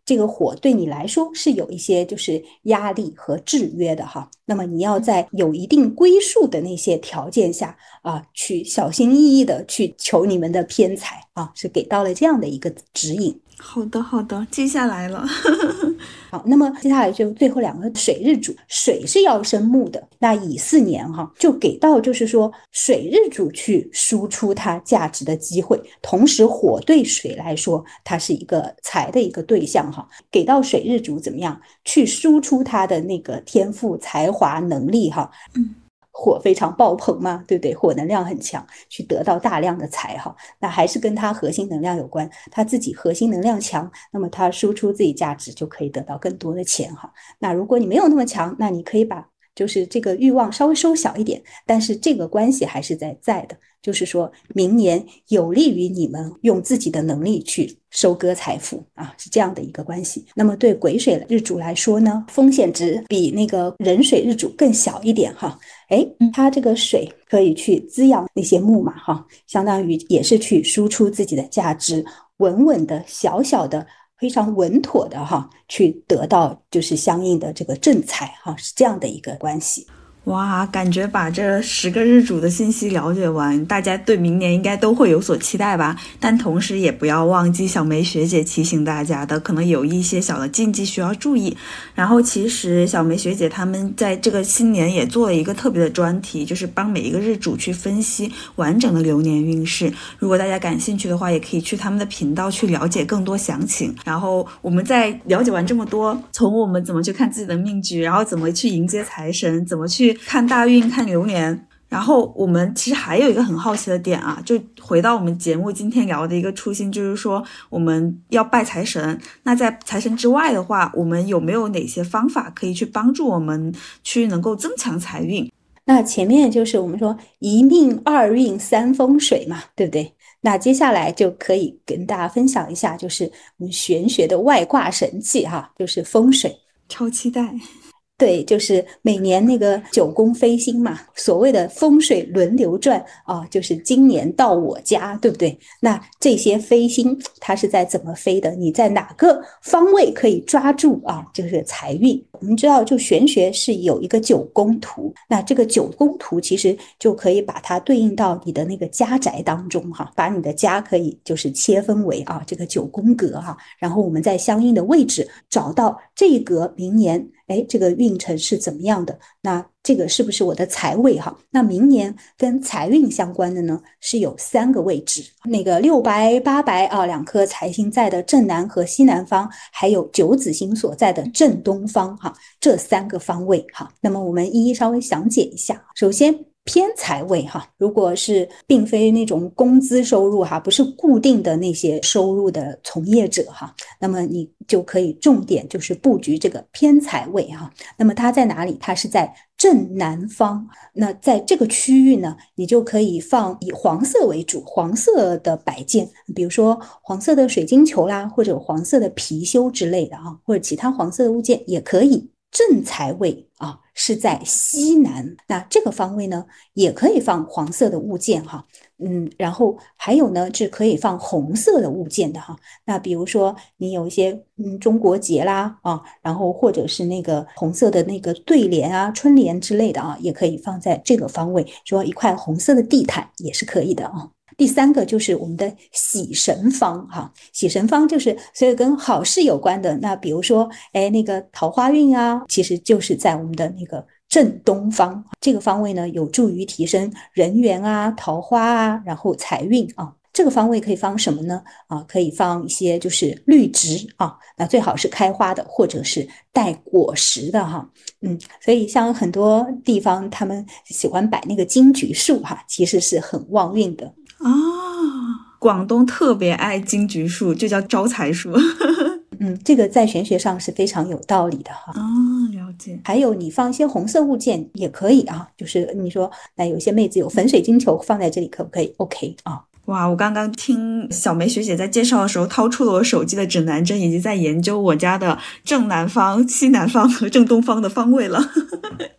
这个火对你来说是有一些就是压力和制约的哈，那么你要在有一定归宿的那些条件下啊，去小心翼翼的去求你们的偏财啊，是给到了这样的一个指引。 好的好的，记下来了。 好，那么接下来就最后两个水日主，水是要生木的，那乙巳年哈就给到就是说水日主去输出它价值的机会，同时火对水来说它是一个财的一个对象哈，给到水日主怎么样去输出它的那个天赋才华能力哈。 嗯， 火非常爆棚嘛，对不对？火能量很强，去得到大量的财哈，那还是跟它核心能量有关。它自己核心能量强，那么它输出自己价值就可以得到更多的钱哈。那如果你没有那么强，那你可以把就是这个欲望稍微收小一点，但是这个关系还是在在的，就是说明年有利于你们用自己的能力去收割财富啊，是这样的一个关系。那么对癸水日主来说呢，风险值比那个壬水日主更小一点哈。哎，它这个水可以去滋养那些木嘛哈，相当于也是去输出自己的价值，稳稳的小小的非常稳妥的哈，去得到就是相应的这个正财哈，是这样的一个关系。 哇，感觉把这十个日主的信息了解完，大家对明年应该都会有所期待吧。但同时也不要忘记小梅学姐提醒大家的，可能有一些小的禁忌需要注意。然后其实小梅学姐他们在这个新年也做了一个特别的专题，就是帮每一个日主去分析完整的流年运势。如果大家感兴趣的话，也可以去他们的频道去了解更多详情。然后我们在了解完这么多，从我们怎么去看自己的命局，然后怎么去迎接财神，怎么去看大运看流年，然后我们其实还有一个很好奇的点啊，就回到我们节目今天聊的一个初心，就是说我们要拜财神。那在财神之外的话，我们有没有哪些方法可以去帮助我们去能够增强财运？ 那前面就是我们说一命二运三风水嘛，对不对？那接下来就可以跟大家分享一下，就是我们玄学的外挂神器哈，就是风水。 超期待。 对，就是每年那个九宫飞星嘛，所谓的风水轮流转啊，就是今年到我家，对不对？那这些飞星它是在怎么飞的？你在哪个方位可以抓住啊？就是财运。我们知道，就玄学是有一个九宫图，那这个九宫图其实就可以把它对应到你的那个家宅当中哈，把你的家可以就是切分为啊这个九宫格哈，然后我们在相应的位置找到这一格明年。哎，这个运程是怎么样的？那这个是不是我的财位哈？那明年跟财运相关的呢，是有三个位置，那个六白八白啊，两颗财星在的正南和西南方，还有九紫星所在的正东方哈，这三个方位哈。那么我们一一稍微详解一下。首先，偏财位哈，如果是并非那种工资收入哈，不是固定的那些收入的从业者哈，那么你就可以重点就是布局这个偏财位哈。那么它在哪里？它是在正南方。那在这个区域呢，你就可以放以黄色为主，黄色的摆件，比如说黄色的水晶球啦，或者黄色的貔貅之类的啊，或者其他黄色的物件也可以。正财位啊是在西南，那这个方位呢也可以放黄色的物件哈，嗯，然后还有呢是可以放红色的物件的哈。那比如说你有一些嗯中国结啦啊，然后或者是那个红色的那个对联啊、春联之类的啊，也可以放在这个方位，说一块红色的地毯也是可以的啊。第三个就是我们的喜神方哈，喜神方就是所以跟好事有关的。那比如说，哎，那个桃花运啊，其实就是在我们的那个正东方这个方位呢，有助于提升人缘啊、桃花啊，然后财运啊。这个方位可以放什么呢？啊，可以放一些就是绿植啊，那最好是开花的，或者是带果实的哈。嗯，所以像很多地方他们喜欢摆那个金桔树哈，其实是很旺运的。 啊，广东特别爱金桔树，就叫招财树。 嗯，这个在玄学上是非常有道理的哈。 啊，了解。 还有你放一些红色物件也可以啊，就是你说那有些妹子有粉水晶球放在这里可不可以 ？OK 啊。 哇，我刚刚听小梅学姐在介绍的时候，掏出了我手机的指南针，以及在研究我家的正南方、西南方和正东方的方位了。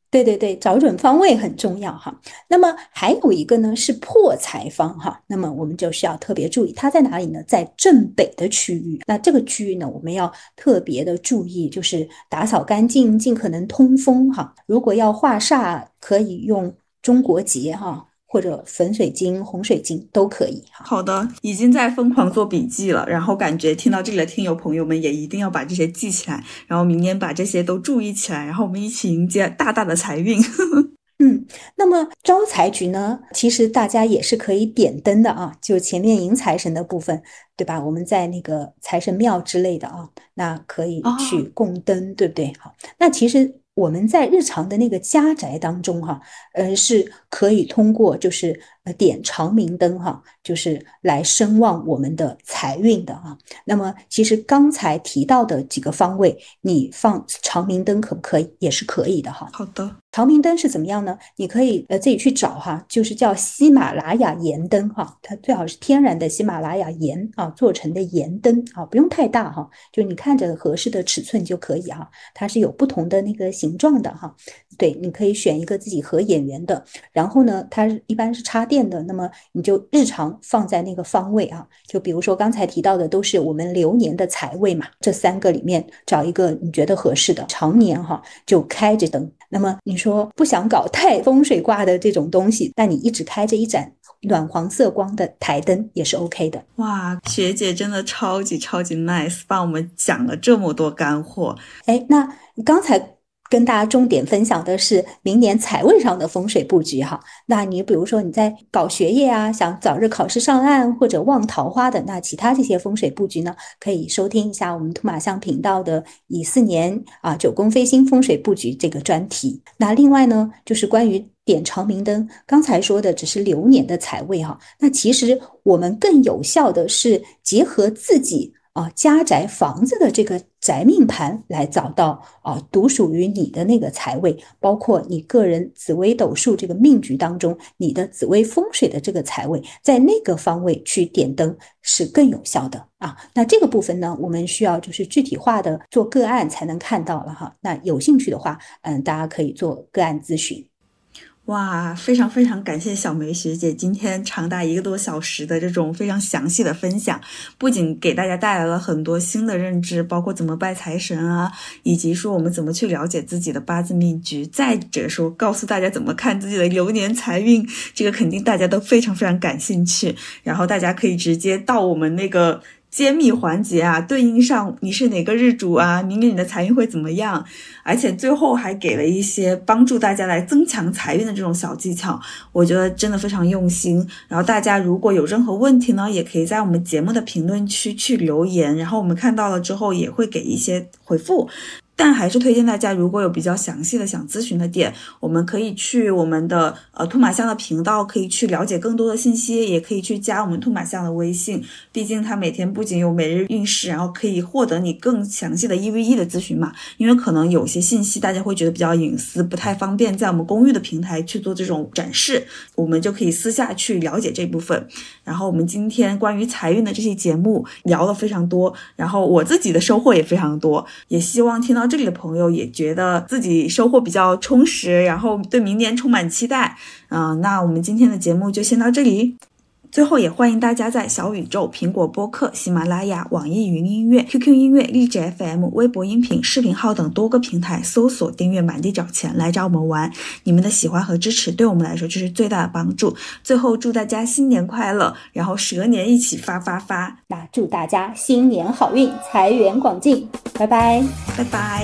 对对对，找准方位很重要哈。那么还有一个呢是破财方哈，那么我们就需要特别注意，它在哪里呢？在正北的区域。那这个区域呢，我们要特别的注意，就是打扫干净，尽可能通风哈。如果要化煞，可以用中国结哈，或者粉水晶、红水晶都可以哈。 好的，已经在疯狂做笔记了，然后感觉听到这里的听友朋友们也一定要把这些记起来，然后明年把这些都注意起来，然后我们一起迎接大大的财运。 嗯，那么招财局呢，其实大家也是可以点灯的啊，就前面迎财神的部分，对吧？我们在那个财神庙之类的啊，那可以去供灯，哦、对不对？好，那其实我们在日常的那个家宅当中哈、啊，呃，是可以通过就是呃点长明灯哈、啊，就是来声望我们的财运的啊。那么其实刚才提到的几个方位，你放长明灯可不可以？也是可以的哈。 好的。 长明灯是怎么样呢？你可以呃自己去找哈，就是叫喜马拉雅盐灯哈，它最好是天然的喜马拉雅盐啊做成的盐灯啊，不用太大哈，就你看着合适的尺寸就可以哈。它是有不同的那个形状的哈，对，你可以选一个自己合眼缘的。然后呢，它一般是插电的，那么你就日常放在那个方位啊，就比如说刚才提到的都是我们流年的财位嘛，这三个里面找一个你觉得合适的，常年哈就开着灯。那么你说不想搞太风水挂的这种东西，但你一直开着一盏暖黄色光的台灯也是 OK 的。 哇，学姐真的超级超级 nice， 帮我们讲了这么多干货。 哎，那刚才跟大家重点分享的是明年财位上的风水布局哈。那你比如说你在搞学业啊，想早日考试上岸或者旺桃花的，那其他这些风水布局呢，可以收听一下我们兔马相频道的乙巳年啊九宫飞星风水布局这个专题。那另外呢，就是关于点长明灯，刚才说的只是流年的财位哈，那其实我们更有效的是结合自己啊，家宅房子的这个宅命盘来找到啊，独属于你的那个财位，包括你个人紫微斗数这个命局当中，你的紫微风水的这个财位，在那个方位去点灯是更有效的啊。那这个部分呢，我们需要就是具体化的做个案才能看到了哈。那有兴趣的话，嗯，大家可以做个案咨询。 哇，非常非常感谢小梅学姐今天长达一个多小时的这种非常详细的分享，不仅给大家带来了很多新的认知，包括怎么拜财神啊，以及说我们怎么去了解自己的八字命局，再者说告诉大家怎么看自己的流年财运，这个肯定大家都非常非常感兴趣，然后大家可以直接到我们那个揭秘环节啊，对应上你是哪个日主啊，明年你的财运会怎么样，而且最后还给了一些帮助大家来增强财运的这种小技巧，我觉得真的非常用心。然后大家如果有任何问题呢，也可以在我们节目的评论区去留言，然后我们看到了之后也会给一些回复。但还是推荐大家，如果有比较详细的想咨询的点，我们可以去我们的呃兔马相的频道，可以去了解更多的信息，也可以去加我们兔马相的微信。毕竟它每天不仅有每日运势，然后可以获得你更详细的一 v 一的咨询嘛。因为可能有些信息大家会觉得比较隐私，不太方便在我们公寓的平台去做这种展示，我们就可以私下去了解这部分。然后我们今天关于财运的这期节目聊了非常多，然后我自己的收获也非常多，也希望听到这里的朋友也觉得自己收获比较充实，然后对明年充满期待。嗯、呃，那我们今天的节目就先到这里。最后也欢迎大家在小宇宙、苹果播客、喜马拉雅、网易云音乐、Q Q 音乐、荔枝 F M、微博音频、视频号等多个平台搜索订阅满地找钱来找我们玩。你们的喜欢和支持对我们来说就是最大的帮助。最后祝大家新年快乐，然后蛇年一起发发发。 那祝大家新年好运，财源廣進，拜拜， 拜拜。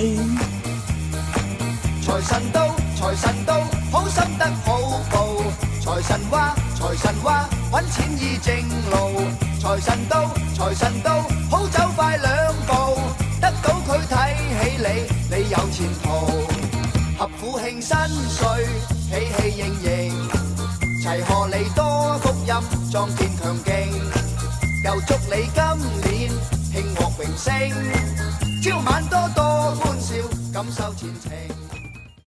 財神到，財神到，好心得好報。財神話，財神話，揾錢依正路。財神到，財神到，好走快兩步，得到佢睇起你，你有前途。合府慶新歲，喜氣盈盈，齊賀你多福音，壯健強勁。又祝你今年慶獲榮升，朝晚多多歡笑，感受前程。